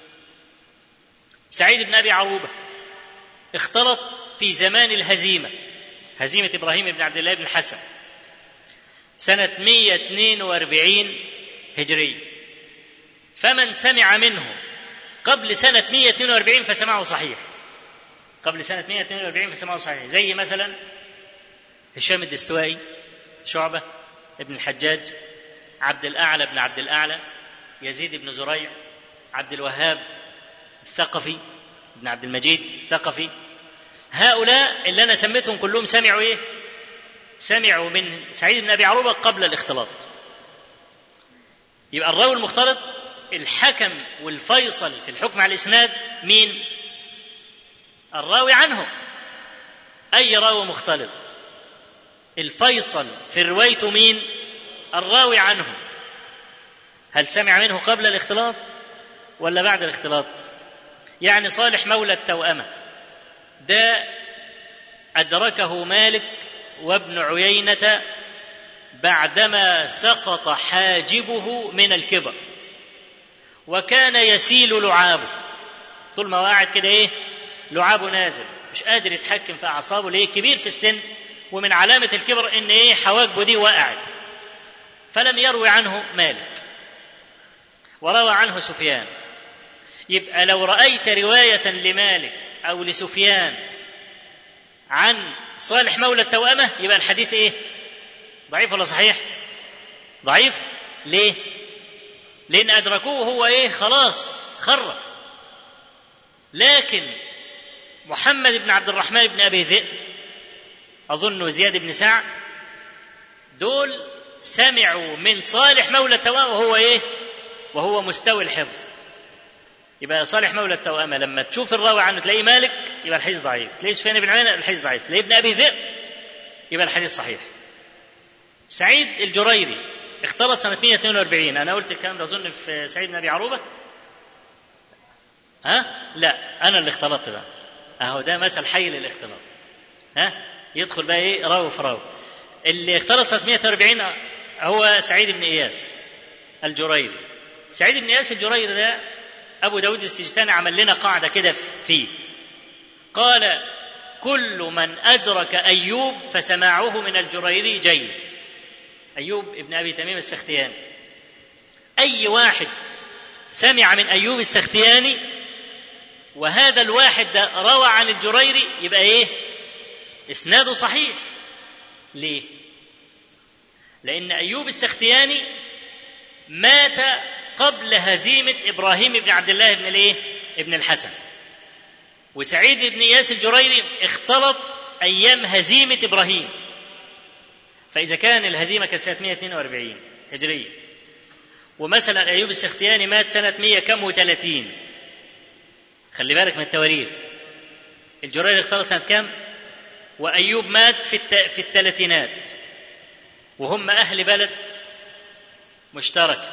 سعيد بن أبي عروبة اختلط في زمان الهزيمة، هزيمة إبراهيم بن عبد الله بن الحسن سنة مئة واثنين وأربعين هجري، فمن سمع منه قبل سنة مئة واثنين وأربعين فسمعه صحيح، قبل سنة مئة واثنين وأربعين فسمعه صحيح، زي مثلا هشام الدستوائي، شعبة ابن الحجاج، عبد الأعلى بن عبد الأعلى، يزيد بن زريع، عبد الوهاب الثقفي ابن عبد المجيد الثقفي. هؤلاء اللي أنا سميتهم كلهم سمعوا إيه؟ سمعوا من سعيد بن أبي عروبة قبل الاختلاط. يبقى الراوي المختلط الحكم والفيصل في الحكم على الإسناد مين؟ الراوي عنه. أي راوي مختلط الفيصل في روايته مين؟ الراوي عنه. هل سمع منه قبل الاختلاط ولا بعد الاختلاط؟ يعني صالح مولى التوأمة ده أدركه مالك وابن عيينة بعدما سقط حاجبه من الكبر، وكان يسيل لعابه، طول ما قاعد كده ايه لعابه نازل مش قادر يتحكم في أعصابه، ليه؟ كبير في السن، ومن علامة الكبر ان ايه حواجبه دي وقعت، فلم يروي عنه مالك وروى عنه سفيان. يبقى لو رأيت رواية لمالك أو لسفيان عن صالح مولى التوأمة يبقى الحديث ايه؟ ضعيف ولا صحيح؟ ضعيف. ليه؟ لأن أدركوه هو ايه خلاص خرف. لكن محمد بن عبد الرحمن بن أبي ذئب أظن زياد بن سعد، دول سمعوا من صالح مولى التوأمة وهو إيه؟ وهو مستوي الحفظ. يبقى صالح مولى التوأمة لما تشوف الراوي عنه تلاقيه مالك يبقى الحديث ضعيف، تلاقيه سفيان بن عيينة الحديث ضعيف، تلاقيه ابن أبي ذئب يبقى الحديث صحيح. سعيد الجريري اختلط سنة مئة واثنين وأربعين، أنا قلت الكلام ده أظن في سعيد بن أبي عروبة. ها؟ لا أنا اللي اختلطت بقى. أهو ده مثل حي للاختلاط. ها؟ يدخل بقى إيه؟ راوي في راوي. اللي اختلط سنة مئة وأربعين هو سعيد بن إياس الجريري. سعيد بن إياس الجريري ده أبو داود السجستاني عمل لنا قاعدة كده فيه، قال: كل من أدرك أيوب فسماعه من الجريري جيد. أيوب ابن أبي تميم السختياني، أي واحد سمع من أيوب السختياني وهذا الواحد ده روى عن الجريري يبقى إيه؟ إسناده صحيح. ليه؟ لأن أيوب السختياني مات قبل هزيمة إبراهيم بن عبد الله بن الإيه؟ ابن الحسن، وسعيد بن إياس الجريري اختلط أيام هزيمة إبراهيم، فإذا كان الهزيمة كانت سنة مئة واثنين وأربعين هجرية، ومثلا أيوب السختياني مات سنة مئة كم وثلاثين، خلي بالك من التواريخ، الجريري اختلط سنة كم؟ وأيوب مات في الت... في الثلاثينات، وهم أهل بلد مشترك،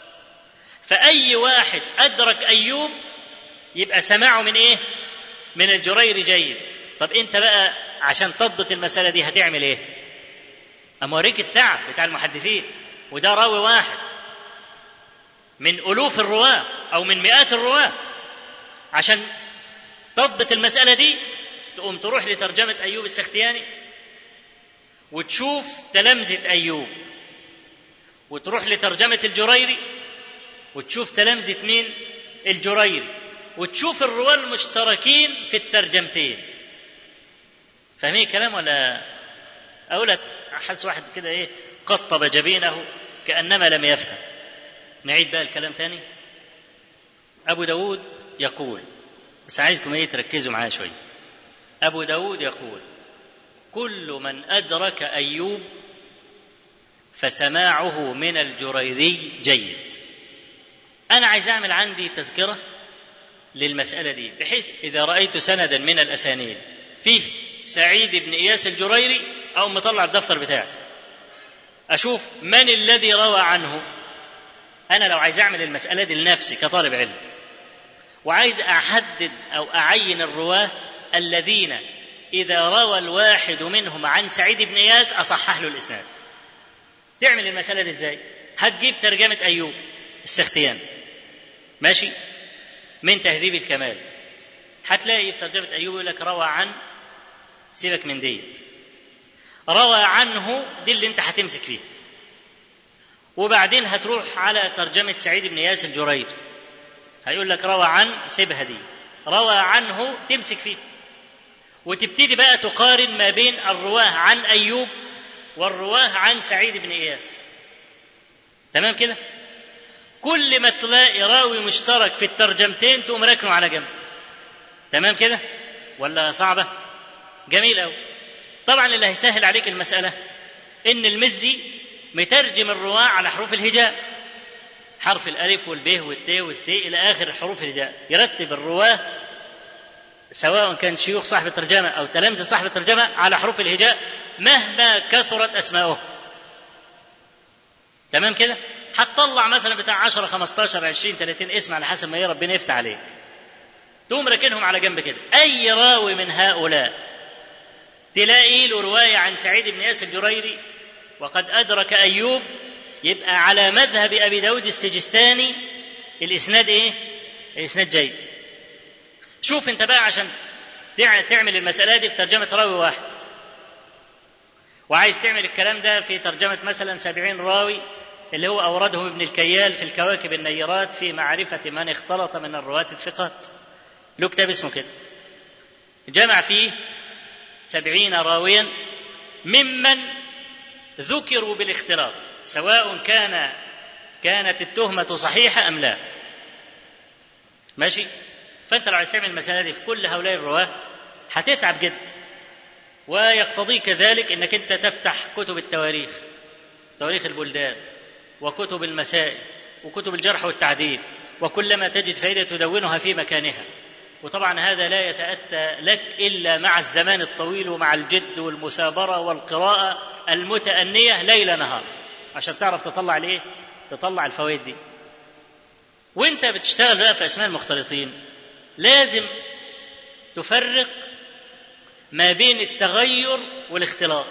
فأي واحد أدرك أيوب يبقى سماعه من إيه؟ من الجريري جيد. طب أنت بقى عشان تضبط المسألة دي هتعمل إيه؟ أموريك التعب بتاع المحدثين، وده راوي واحد من ألوف الرواة أو من مئات الرواة. عشان تضبط المسألة دي تقوم تروح لترجمة أيوب السختياني وتشوف تلامذة أيوب، وتروح لترجمة الجريري وتشوف تلامذة مين؟ الجريري، وتشوف الرواة المشتركين في الترجمتين. فاهمين الكلام ولا أقول؟ أحس واحد كده إيه قطب جبينه كأنما لم يفهم. نعيد بقى الكلام تاني. أبو داود يقول، بس عايزكم إيه تركزوا معايا شوية. أبو داود يقول: كل من أدرك أيوب فسماعه من الجريري جيد. أنا عايز أعمل عندي تذكرة للمسألة دي، بحيث إذا رأيت سندا من الأسانيد فيه سعيد بن إياس الجريري أو مطلع الدفتر بتاعي أشوف من الذي روى عنه. أنا لو عايز أعمل المسألة دي لنفسي كطالب علم وعايز أحدد أو أعين الرواة الذين إذا روى الواحد منهم عن سعيد بن إياس أصحح له الإسناد، تعمل المسألة دي إزاي؟ هتجيب ترجمة أيوب السختياني ماشي من تهذيب الكمال، هتلاقي في ترجمة أيوب يقول لك روى عن، سيبك من ديت، روى عنه دي اللي انت هتمسك فيه. وبعدين هتروح على ترجمة سعيد بن إياس الجريري هيقول لك روى عن، سيبها دي، روى عنه تمسك فيه، وتبتدي بقى تقارن ما بين الرواه عن أيوب والرواه عن سعيد بن إياس. تمام كده؟ كل ما تلاقي راوي مشترك في الترجمتين تقوم راكنه على جنب. تمام كده ولا صعبة؟ جميل أوي. طبعا اللي هيسهل عليك المسألة إن المزي مترجم الرواة على حروف الهجاء، حرف الألف والب والت والسي إلى آخر حروف الهجاء، يرتب الرواة سواء كان شيوخ صاحب الترجمة أو تلامذة صاحب الترجمة على حروف الهجاء مهما كثرت أسماؤه. تمام كده؟ هتطلع مثلا بتاع عشرة خمستاشر عشرين ثلاثين اسم على حسب ما يا ربنا يفتح عليك، تقوم راكنهم على جنب كده. أي راوي من هؤلاء تلاقي له رواية عن سعيد بن إياس الجريري وقد أدرك أيوب، يبقى على مذهب أبي داود السجستاني الإسناد إيه؟ الإسناد جيد. شوف أنت بقى عشان تعمل المسألة دي في ترجمة راوي واحد، وعايز تعمل الكلام ده في ترجمة مثلا سبعين راوي اللي هو أوردهم ابن الكيال في الكواكب النيرات في معرفة من اختلط من الرواة الثقات، له كتاب اسمه كده، جمع فيه سبعين راويا ممن ذكروا بالاختلاط سواء كان كانت التهمة صحيحة أم لا. ماشي؟ فأنت لو عايز تعمل المسألة دي في كل هؤلاء الرواة هتتعب جدا. ويقتضي كذلك انك انت تفتح كتب التواريخ، تواريخ البلدان، وكتب المسائل، وكتب الجرح والتعديل، وكلما تجد فائدة تدونها في مكانها. وطبعا هذا لا يتأتى لك إلا مع الزمان الطويل ومع الجد والمثابرة والقراءة المتأنية ليل نهار عشان تعرف تطلع ليه تطلع الفوائد دي. وانت بتشتغل بقى في أسماء المختلطين لازم تفرق ما بين التغير والاختلاط.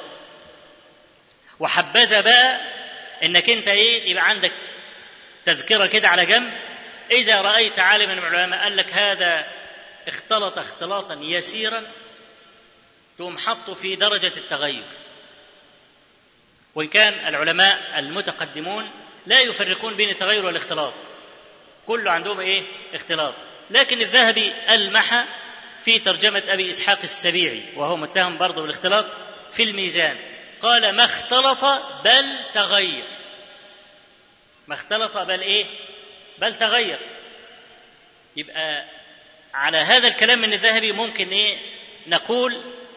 وحبذا بقى انك انت ايه يبقى عندك تذكرة كده على جنب، إذا رأيت عالما من العلماء قال لك هذا اختلط اختلاطا يسيرا تقوم حطه في درجة التغير. وإن كان العلماء المتقدمون لا يفرقون بين التغير والاختلاط، كله عندهم ايه اختلاط. لكن الذهبي ألمح في ترجمة أبي إسحاق السبيعي وهو متهم برضه بالاختلاط في الميزان، قال ما اختلط بل تغير. ما اختلط بل ايه بل تغير. يبقى على هذا الكلام من الذهبي ممكن ايه نقول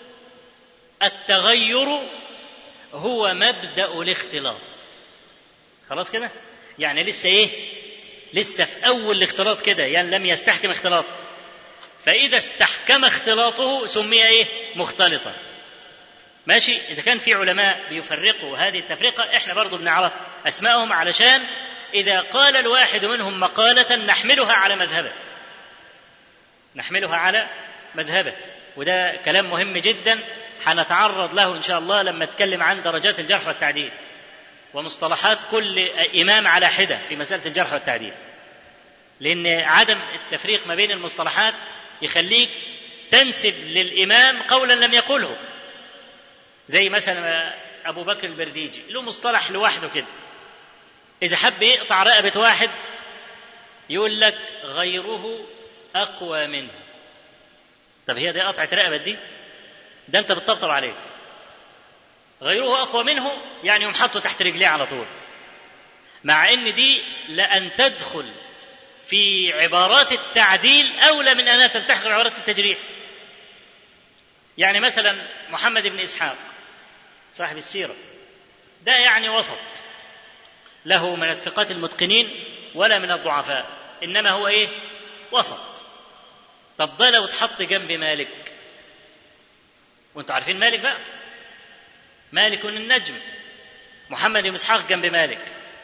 التغير هو مبدأ الاختلاط. خلاص كده، يعني لسه ايه لسه في اول الاختلاط كده، يعني لم يستحكم اختلاطه، فاذا استحكم اختلاطه سمي ايه مختلطا. ماشي. اذا كان في علماء بيفرقوا هذه التفرقه احنا برضو بنعرف اسمائهم، علشان اذا قال الواحد منهم مقالة نحملها على مذهبه نحملها على مذهبه وده كلام مهم جدا حنتعرض له ان شاء الله لما نتكلم عن درجات الجرح والتعديل ومصطلحات كل امام على حده في مسألة الجرح والتعديل، لان عدم التفريق ما بين المصطلحات يخليك تنسب للامام قولا لم يقله. زي مثلا ابو بكر البرديجي له مصطلح لوحده كده، اذا حب يقطع رقبة واحد يقول لك غيره اقوى منه. طب هي دي قطعة رقبة دي؟ ده انت بتطبطب عليه. غيره اقوى منه يعني يقوم حاطه تحت رجليه على طول، مع ان دي لان تدخل في عبارات التعديل اولى من انها تلتحق بعبارات التجريح. يعني مثلا محمد بن اسحاق صاحب السيرة ده يعني وسط، له من الثقات المتقنين ولا من الضعفاء، انما هو ايه وسط. طب ده لو اتحط جنب مالك، وانتوا عارفين مالك بقى، مالك النجم، محمد بن اسحاق جنب مالك،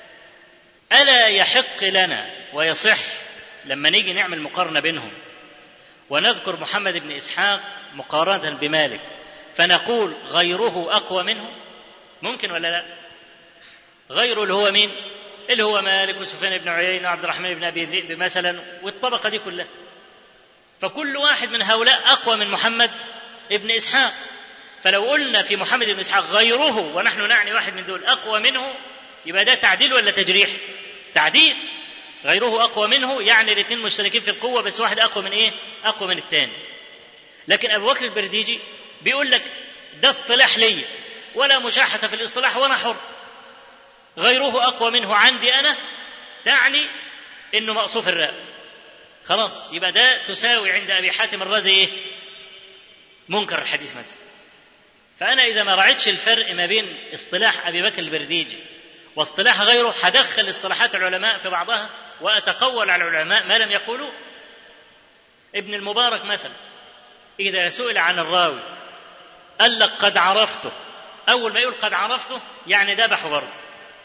الا يحق لنا ويصح لما نيجي نعمل مقارنة بينهم ونذكر محمد بن اسحاق مقارنة بمالك فنقول غيره اقوى منه؟ ممكن ولا لا؟ غيره اللي هو مين؟ اللي هو مالك وسفيان بن عيينة وعبد الرحمن بن ابي ذئب مثلا، والطبقة دي كلها. فكل واحد من هؤلاء اقوى من محمد ابن اسحاق. فلو قلنا في محمد بن اسحاق غيره ونحن نعني واحد من دول اقوى منه، يبقى ده تعديل ولا تجريح؟ تعديل. غيره اقوى منه يعني الاثنين مشتركين في القوة، بس واحد اقوى من ايه؟ اقوى من الثاني. لكن ابو بكر البرديجي بيقول لك ده اصطلاح لي ولا مشاحة في الاصطلاح وانا حر. غيره اقوى منه عندي انا تعني انه مقصوف الرأب. خلاص، يبقى ده تساوي عند ابي حاتم الرازي ايه؟ منكر الحديث مثلا. فانا اذا ما رعيتش الفرق ما بين اصطلاح ابي بكر البرديجي واصطلاح غيره هدخل اصطلاحات العلماء في بعضها واتقول على العلماء ما لم يقولوا. ابن المبارك مثلا اذا سئل عن الراوي قال لك قد عرفته، اول ما يقول قد عرفته يعني ذبحه برضه،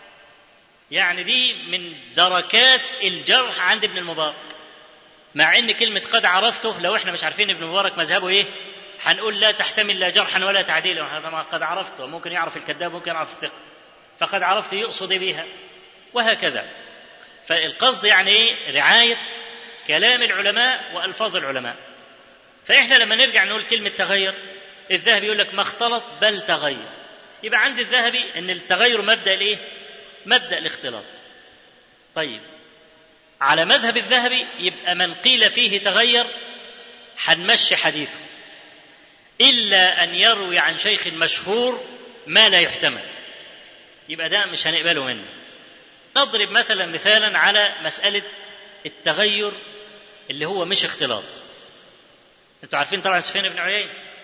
يعني دي من دركات الجرح عند ابن المبارك. مع ان كلمة قد عرفته لو احنا مش عارفين ابن المبارك مذهبه ايه هنقول لا تحتمل لا جرحا ولا تعديلا. قد عرفته ممكن يعرف الكذاب ممكن يعرف الثقة، فقد عرفته يقصد بها وهكذا. فالقصد يعني ايه؟ رعاية كلام العلماء والفاظ العلماء. فاحنا لما نرجع نقول كلمة تغير، الذهبي يقول لك ما اختلط بل تغير، يبقى عند الذهبي ان التغير مبدأ الايه؟ مبدأ الاختلاط. طيب على مذهب الذهبي يبقى من قيل فيه تغير حنمشي حديثه إلا أن يروي عن شيخ مشهور ما لا يحتمل، يبقى ده مش هنقبله منه. نضرب مثلا مثالا على مسألة التغير اللي هو مش اختلاط. انتوا عارفين طبعا سفيان بن عيينة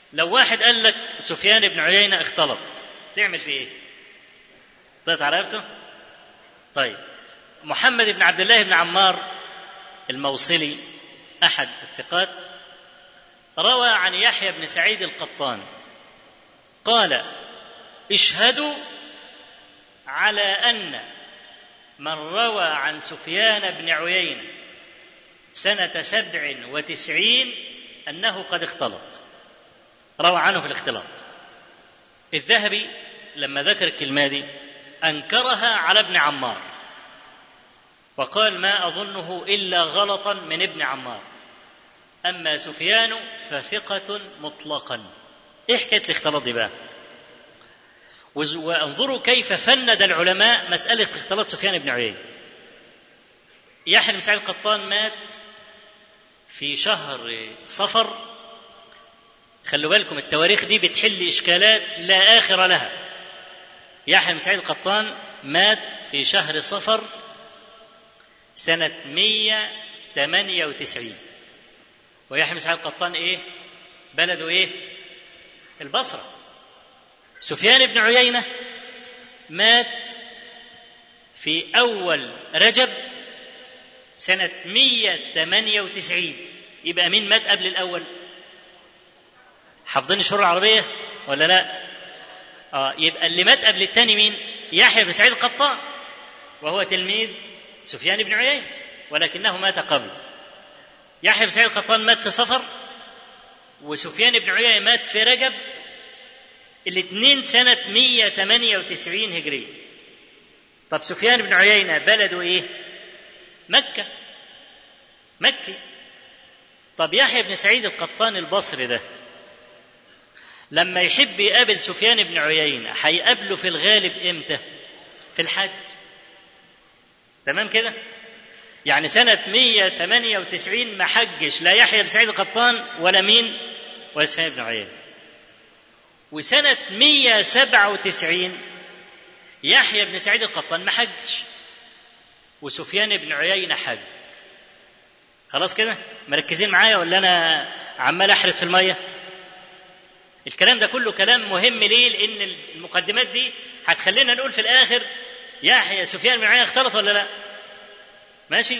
لو واحد قال لك سفيان بن عيينة اختلط تعمل فيه ايه؟ طيب عرفته؟ طيب محمد بن عبد الله بن عمار الموصلي أحد الثقات روى عن يحيى بن سعيد القطان قال: اشهدوا على أن من روى عن سفيان بن عيينة سنة سبع وتسعين أنه قد اختلط، روى عنه في الاختلاط. الذهبي لما ذكر الكلمة دي أنكرها على ابن عمار وقال: ما أظنه إلا غلطا من ابن عمار، أما سفيان فثقة مطلقا. إيه حكاية الاختلاط دي بقى؟ وانظروا كيف فند العلماء مسألة اختلاط سفيان بن عيينة. يحيى بن سعيد القطان مات في شهر صفر. خلوا بالكم التواريخ دي بتحل إشكالات لا آخر لها. يحيى بن سعيد القطان مات في شهر صفر سنة مئة وثمانية وتسعين. ويحيى بن سعيد القطان إيه؟ بلده إيه؟ البصرة. سفيان بن عيينة مات في أول رجب سنة مئة وثمانية وتسعين. يبقى مين مات قبل الأول؟ حافظين الشهور العربية ولا لا؟ آه يبقى اللي مات قبل الثاني مين؟ يحيى بن سعيد القطان، وهو تلميذ سفيان بن عيينة ولكنه مات قبل. يحيى بن سعيد القطان مات في صفر، وسفيان بن عيينة مات في رجب، الاثنين سنة مئة وثمانية وتسعين هجرية. طب سفيان بن عيينة بلده ايه؟ مكة، مكي. طب يحيى بن سعيد القطان البصري ده لما يحب يقابل سفيان بن عيينة هيقابله في الغالب امتى؟ في الحج. تمام كده؟ يعني سنة مئة وثمانية وتسعين ما حجش لا يحيى بن سعيد القطان ولا مين؟ ولا سفيان بن عيينة. وسنة مئة وسبعة وتسعين يحيى بن سعيد القطان ما حجش وسفيان بن عيينة حج. خلاص كده؟ مركزين معايا ولا أنا عمال أحرق في المية؟ الكلام ده كله كلام مهم ليه؟ لأن المقدمات دي هتخلينا نقول في الآخر يحيى سفيان بن عيينة اختلط ولا لا؟ ماشي؟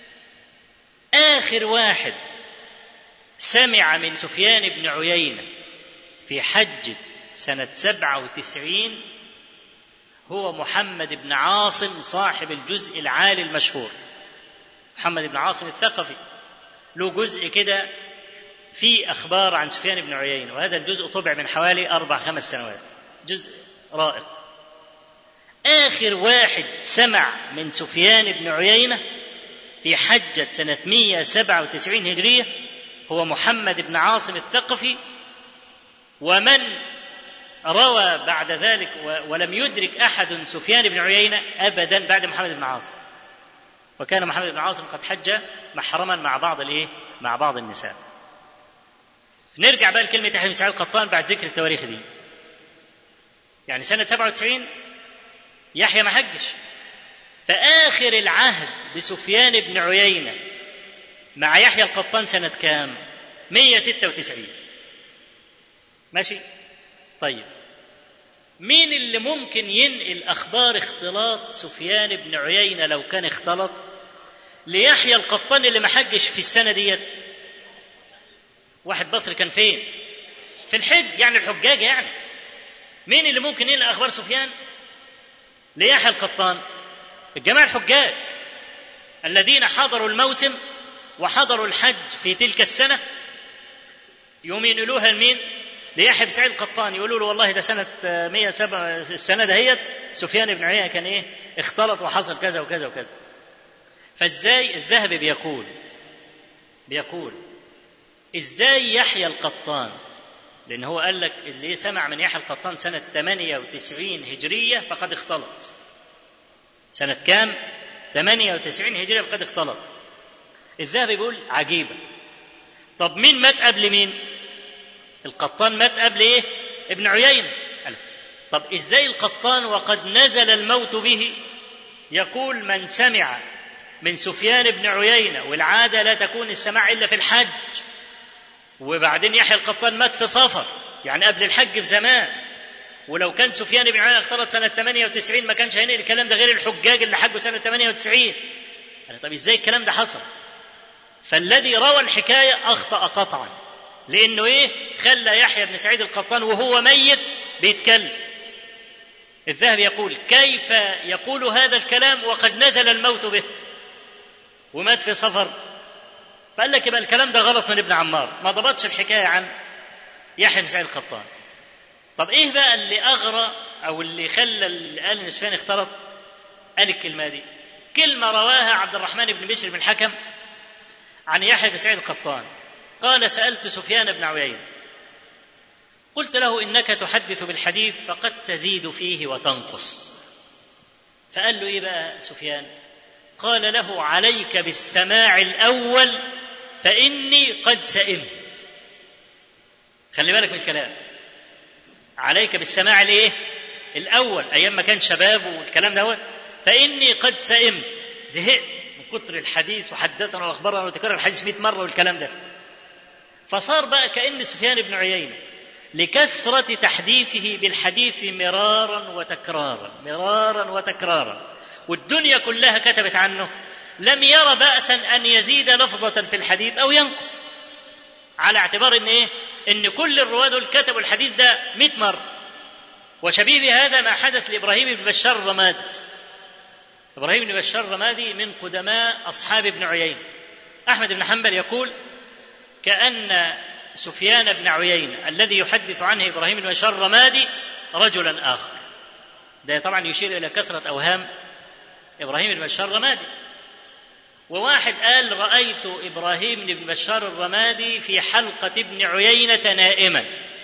آخر واحد سمع من سفيان بن عيينة في حج سنة سبعة وتسعين هو محمد بن عاصم صاحب الجزء العالي المشهور. محمد بن عاصم الثقفي له جزء كده في أخبار عن سفيان بن عيينة، وهذا الجزء طبع من حوالي أربع خمس سنوات، جزء رائع. آخر واحد سمع من سفيان بن عيينة في حجة سنة مئة وسبعة وتسعين هجرية هو محمد بن عاصم الثقفي، ومن روى بعد ذلك ولم يدرك أحد سفيان بن عيينة أبدا بعد محمد بن عاصم. وكان محمد بن عاصم قد حج محرما مع بعض الإيه؟ مع بعض النساء. نرجع بقى لكلمة يحيى بن سعيد القطان بعد ذكر التواريخ دي. يعني سنة سبعة وتسعين يحيى ما حجش، فآخر العهد بسفيان بن عيينة مع يحيى القطان سنة كام؟ مئة وستة وتسعين. ماشي؟ طيب مين اللي ممكن ينقل أخبار اختلاط سفيان بن عيينة لو كان اختلط ليحيى القطان اللي ما حجش في السنة ديت؟ واحد بصري كان فين؟ في الحج، يعني الحجاج. يعني مين اللي ممكن ينقل أخبار سفيان ليحيى القطان؟ الجماعة الحجاج الذين حضروا الموسم وحضروا الحج في تلك السنة، يوم ينقلوها لمين؟ ليحيى بن سعيد القطان، يقولوا له والله ده سنة مئة وسبعة السنة دهيت سفيان بن عيينة كان ايه؟ اختلط وحصل كذا وكذا وكذا. فازاي الذهبي بيقول بيقول ازاي يحيى القطان، لأن هو قال لك اللي سمع من يحيى القطان سنة ثمانية وتسعين هجرية فقد اختلط. سنة كام؟ ثمانية وتسعين هجرية فقد اختلط. الذهبي بيقول عجيبة. طب مين مات قبل مين؟ القطان مات قبل ايه؟ ابن عيينة. طب ازاي القطان وقد نزل الموت به يقول من سمع من سفيان بن عيينة، والعادة لا تكون السماع إلا في الحج، وبعدين يحيى القطان مات في صفر، يعني قبل الحج بزمان. ولو كان سفيان بن عيينة اختلط سنة ثمانية وتسعين ما كانش هينقل الكلام ده غير الحجاج اللي حجوا سنة ثمانية وتسعين. يعني طب ازاي الكلام ده حصل؟ فالذي روى الحكاية أخطأ قطعا، لأنه إيه؟ خلى يحيى بن سعيد القطان وهو ميت بيتكلم. الذهبي يقول: كيف يقول هذا الكلام وقد نزل الموت به ومات في سفر؟ فقال لك يبقى الكلام ده غلط من ابن عمار، ما ضبطش الحكاية عن يحيى بن سعيد القطان. طب إيه بقى اللي أغرى أو اللي خلى اللي قال إن سفيان اختلط قال الكلمة دي؟ كلمة رواها عبد الرحمن بن بشر بن الحكم عن يحيى بن سعيد القطان، قال: سألت سفيان بن عيينة قلت له: إنك تحدث بالحديث فقد تزيد فيه وتنقص. فقال له: إيه بقى سفيان؟ قال له: عليك بالسماع الأول فإني قد سئمت. خلي بالك من الكلام، عليك بالسماع الإيه؟ الأول، أيام ما كان شباب والكلام ده، فإني قد سئمت، زهقت من كتر الحديث وحدثنا وأخبرنا وتكرر الحديث مئة مرة والكلام ده. فصار بقى كأن سفيان بن عيينة لكثرة تحديثه بالحديث مرارا وتكرارا مرارا وتكرارا والدنيا كلها كتبت عنه، لم ير بأسا أن يزيد لفظة في الحديث أو ينقص، على اعتبار إن إيه؟ إن كل الرواة دول كتبوا الحديث ده مئة مرة. وشبيه هذا ما حدث لإبراهيم بن بشار الرمادي. إبراهيم بن بشار الرمادي من قدماء أصحاب ابن عيينة. أحمد بن حنبل يقول: كأن سفيان بن عيينة الذي يحدث عنه إبراهيم بن بشار الرمادي رجلا آخر. ده طبعا يشير إلى كثرة أوهام إبراهيم بن بشار الرمادي. وواحد قال: رأيت إبراهيم بن بشار الرمادي في حلقة ابن عيينة نائما.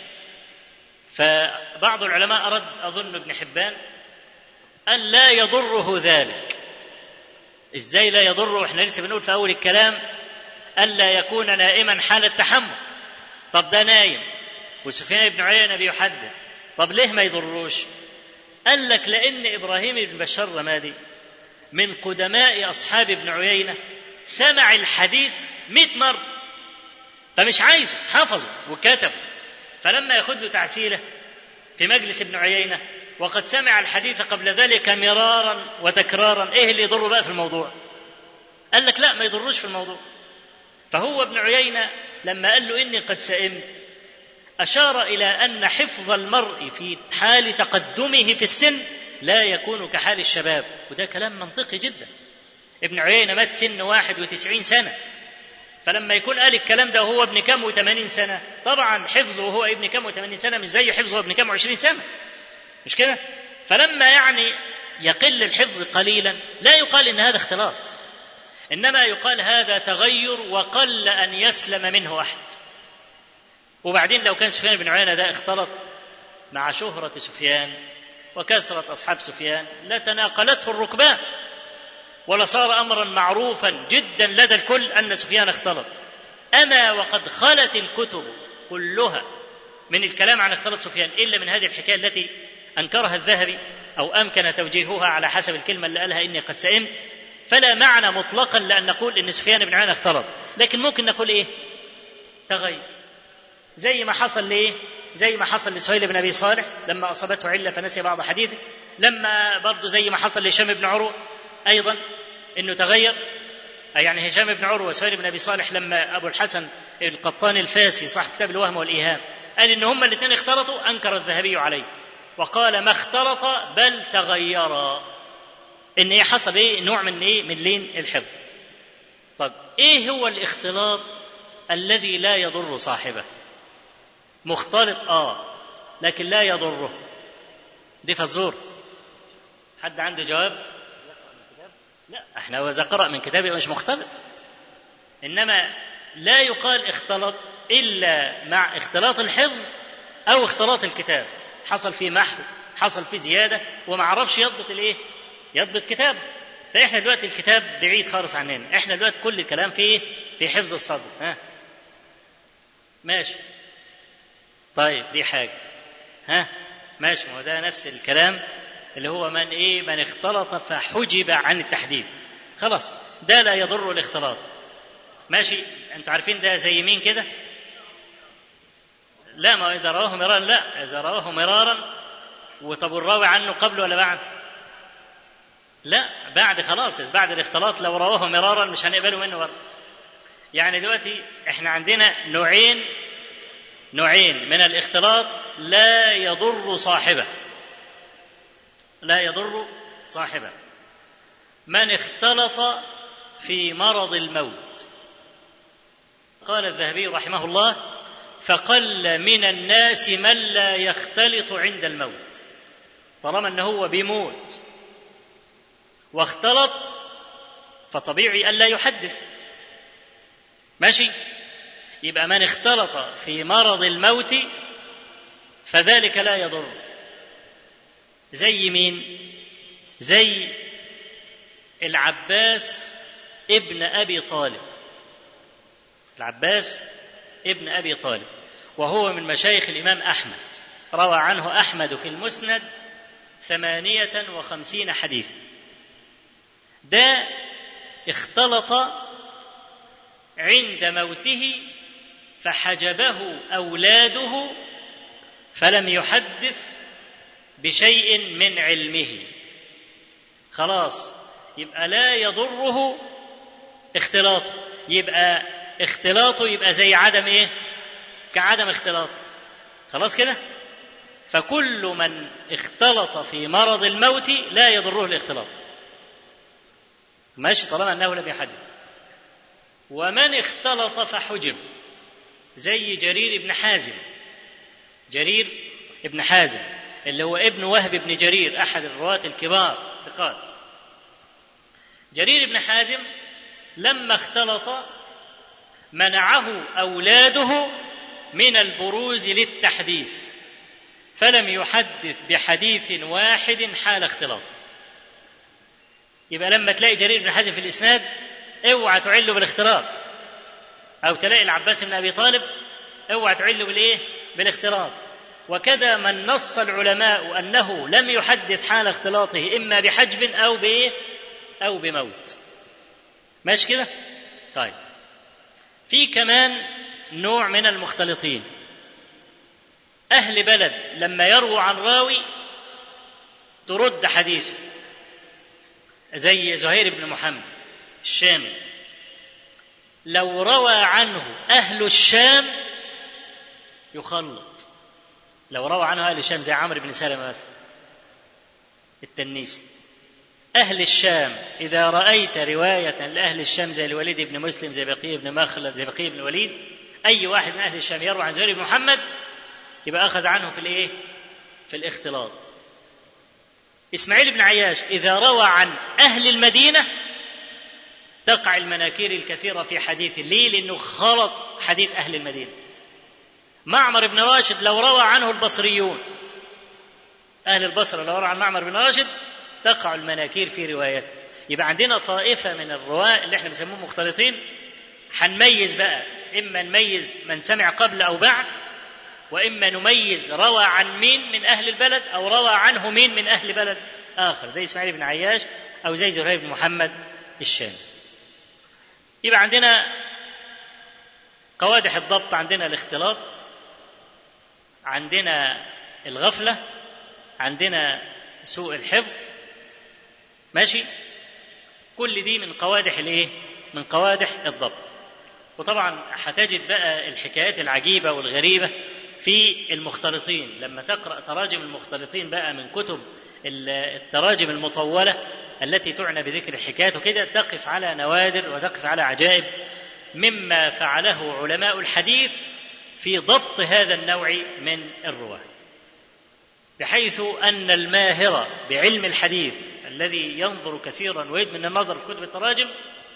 فبعض العلماء أرد، أظن ابن حبان، أن لا يضره ذلك. إزاي لا يضره؟ إحنا لسه بنقول في أول الكلام ألا يكون نائما حال التحمل. طب ده نايم وسفيان بن عيينة بيحدث، طب ليه ما يضروش؟ قال لك لأن إبراهيم بن بشار الرمادي من قدماء أصحاب ابن عيينة، سمع الحديث مئة مرة، فمش عايزه، حفظه وكتبه. فلما ياخد له تعسيله في مجلس ابن عيينة وقد سمع الحديث قبل ذلك مرارا وتكرارا، ايه اللي يضره بقى في الموضوع؟ قال لك لا، ما يضروش في الموضوع. فهو ابن عيينة لما قال له إني قد سئمت أشار إلى أن حفظ المرء في حال تقدمه في السن لا يكون كحال الشباب، وده كلام منطقي جدا. ابن عيينة مات سن واحد وتسعين سنة، فلما يكون قال الكلام ده وهو ابن كم وثمانين سنة، طبعا حفظه وهو ابن كم وثمانين سنة مش زي حفظه ابن كم وعشرين سنة، مش كده؟ فلما يعني يقل الحفظ قليلا لا يقال إن هذا اختلاط، إنما يقال هذا تغير وقل أن يسلم منه أحد. وبعدين لو كان سفيان بن عيينة ده اختلط مع شهرة سفيان وكثرة أصحاب سفيان لتناقلته الركبان، ولصار أمرا معروفا جدا لدى الكل أن سفيان اختلط. أما وقد خلت الكتب كلها من الكلام عن اختلاط سفيان إلا من هذه الحكاية التي أنكرها الذهبي أو أمكن توجيهها على حسب الكلمة اللي قالها إني قد سئمت، فلا معنى مطلقا لأن نقول إن سفيان بن عيينة اختلط، لكن ممكن نقول إيه؟ تغير، زي ما حصل ليه؟ زي ما حصل لسهيل بن أبي صالح لما أصابته علة فنسي بعض حديثه، لما برضه زي ما حصل لهشام بن عروة أيضا إنه تغير. يعني هشام بن عروة وسهيل بن أبي صالح لما أبو الحسن القطان الفاسي صاحب كتاب الوهم والإيهام قال إن هما الاثنين اختلطوا، أنكر الذهبي عليه وقال ما اختلط بل تغيرا، إن إيه حصل إيه؟ نوع من إيه؟ من لين الحفظ. طب إيه هو الاختلاط الذي لا يضر صاحبه؟ مختلط آه لكن لا يضره، دي فزور. حد عنده جواب؟ لا، احنا إذا قرأ من كتابه مش مختلط، إنما لا يقال اختلط إلا مع اختلاط الحفظ أو اختلاط الكتاب، حصل فيه محو، حصل فيه زيادة وما عرفش يضبط الإيه؟ يضبط كتاب. فإحنا دلوقتي الكتاب بعيد خالص عننا، إحنا دلوقتي كل الكلام فيه في حفظ الصدر. ها ماشي، طيب دي حاجة، ها ماشي، ما هو ده نفس الكلام اللي هو من إيه؟ من اختلط فحجب عن التحديث، خلاص ده لا يضر الاختلاط. ماشي، أنتوا عارفين ده زي مين كده؟ لا، ما إذا رواه مرارا لا، إذا رواه مرارا وطب الراوي عنه قبل ولا بعد؟ لا، بعد، خلاص بعد الاختلاط. لو رواه مرارا مش هنقبله منه برضه. يعني دلوقتي احنا عندنا نوعين نوعين من الاختلاط لا يضر صاحبه، لا يضر صاحبه. من اختلط في مرض الموت، قال الذهبي رحمه الله: فقل من الناس من لا يختلط عند الموت. طالما انه هو بيموت واختلط فطبيعي ألا يحدث، ماشي؟ يبقى من اختلط في مرض الموت فذلك لا يضر. زي مين؟ زي العباس ابن أبي طالب. العباس ابن أبي طالب وهو من مشايخ الإمام أحمد، روى عنه أحمد في المسند ثمانية وخمسين حديثا. ده اختلط عند موته فحجبه أولاده فلم يحدث بشيء من علمه، خلاص يبقى لا يضره اختلاطه. يبقى اختلاطه يبقى زي عدم ايه؟ كعدم اختلاطه، خلاص كده. فكل من اختلط في مرض الموت لا يضره الاختلاط، ماشي، طالما انه لم يحدث. ومن اختلط فحجب، زي جرير بن حازم. جرير بن حازم اللي هو ابن وهب بن جرير، احد الرواة الكبار ثقات. جرير بن حازم لما اختلط منعه أولاده من البروز للتحديث فلم يحدث بحديث واحد حال اختلاطه. يبقى لما تلاقي جرير بن حازم في الإسناد اوعى تعله بالاختلاط، أو تلاقي العباس بن أبي طالب اوعى تعله بالإيه؟ بالاختلاط. وكذا من نص العلماء أنه لم يحدث حال اختلاطه إما بحجب أو بإيه؟ أو بموت، ماشي كده؟ طيب، في كمان نوع من المختلطين، أهل بلد لما يروى عن راوي ترد حديثه، زي زهير بن محمد الشامي، لو روى عنه أهل الشام يخلط. لو روى عنه أهل الشام زي عمرو بن سلمة مثلا التنيسي، أهل الشام إذا رأيت رواية لأهل الشام زي الوليد بن مسلم، زي بقية بن مخلد، زي بقية بن الوليد، أي واحد من أهل الشام يروى عن زهير بن محمد يبقى أخذ عنه في الإيه؟ في الاختلاط. إسماعيل بن عياش إذا روى عن أهل المدينة تقع المناكير الكثيرة في حديث ليه؟ لأنه خلط حديث أهل المدينة. معمر بن راشد لو روى عنه البصريون، أهل البصرة لو روى عن معمر بن راشد تقع المناكير في روايته. يبقى عندنا طائفة من الرواة اللي احنا بنسموهم مختلطين، هنميز بقى، إما نميز من سمع قبل أو بعد، وإما نميز روى عن مين من أهل البلد أو روى عنه مين من أهل بلد آخر، زي إسماعيل بن عياش أو زي زهير بن محمد الشامي. يبقى عندنا قوادح الضبط، عندنا الاختلاط، عندنا الغفلة، عندنا سوء الحفظ، ماشي؟ كل دي من قوادح الايه؟ من قوادح الضبط. وطبعا هتجد بقى الحكايات العجيبة والغريبة في المختلطين. لما تقرأ تراجم المختلطين بقى من كتب التراجم المطولة التي تعنى بذكر الحكايات وكده، تقف على نوادر وتقف على عجائب مما فعله علماء الحديث في ضبط هذا النوع من الرواة، بحيث أن الماهر بعلم الحديث الذي ينظر كثيرا ويدمن النظر في كتب التراجم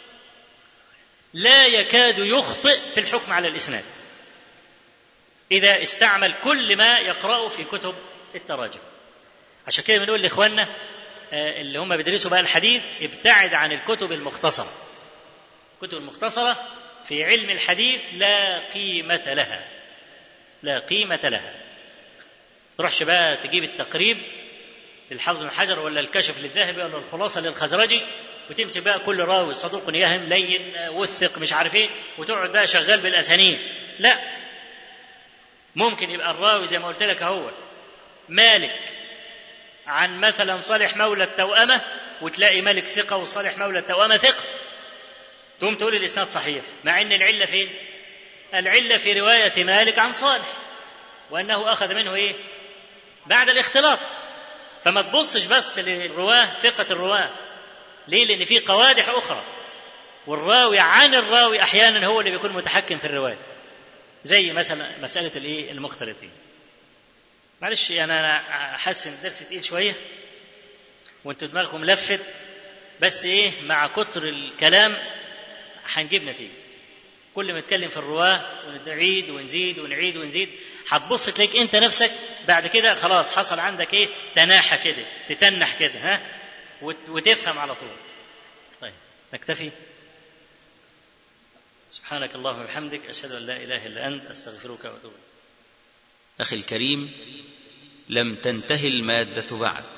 لا يكاد يخطئ في الحكم على الإسناد إذا استعمل كل ما يقرأه في كتب التراجم. عشان كده بنقول لإخواننا اللي هم بيدرسوا بقى الحديث ابتعد عن الكتب المختصرة. الكتب المختصرة في علم الحديث لا قيمة لها، لا قيمة لها. تروحش بقى تجيب التقريب للحافظ بن حجر ولا الكشف للذهبي ولا الخلاصة للخزرجي وتمسك بقى كل راوي صدوق يهم لين وثق مش عارف ايه وتقعد بقى شغال بالأسانيد. لا، ممكن يبقى الراوي زي ما قلت لك هو مالك عن مثلا صالح مولى التوأمة، وتلاقي مالك ثقة وصالح مولى التوأمة ثقة، تقوم تقول الإسناد صحيح، مع أن العلة فين؟ العلة في رواية مالك عن صالح، وأنه أخذ منه إيه؟ بعد الاختلاط. فما تبصش بس للرواه ثقة الرواه، ليه؟ لأن في قوادح أخرى، والراوي عن الراوي أحيانا هو اللي بيكون متحكم في الرواية، زي مثلا مسألة الإيه؟ المختلطين. معلش يعني أنا حاسس إن الدرس تقيل شوية وأنتوا دماغكم لفت، بس إيه مع كتر الكلام هنجيب نتيجة. كل ما نتكلم في الرواه ونعيد ونزيد ونعيد ونزيد، هتبص تلاقيك أنت نفسك بعد كده خلاص حصل عندك إيه؟ تناحة كده، تتنح كده، ها، وتفهم على طول. طيب نكتفي. سبحانك اللهم وبحمدك، أشهد أن لا إله إلا أنت، أستغفرك وأتوب إليك.
أخي الكريم، لم تنتهي المادة بعد،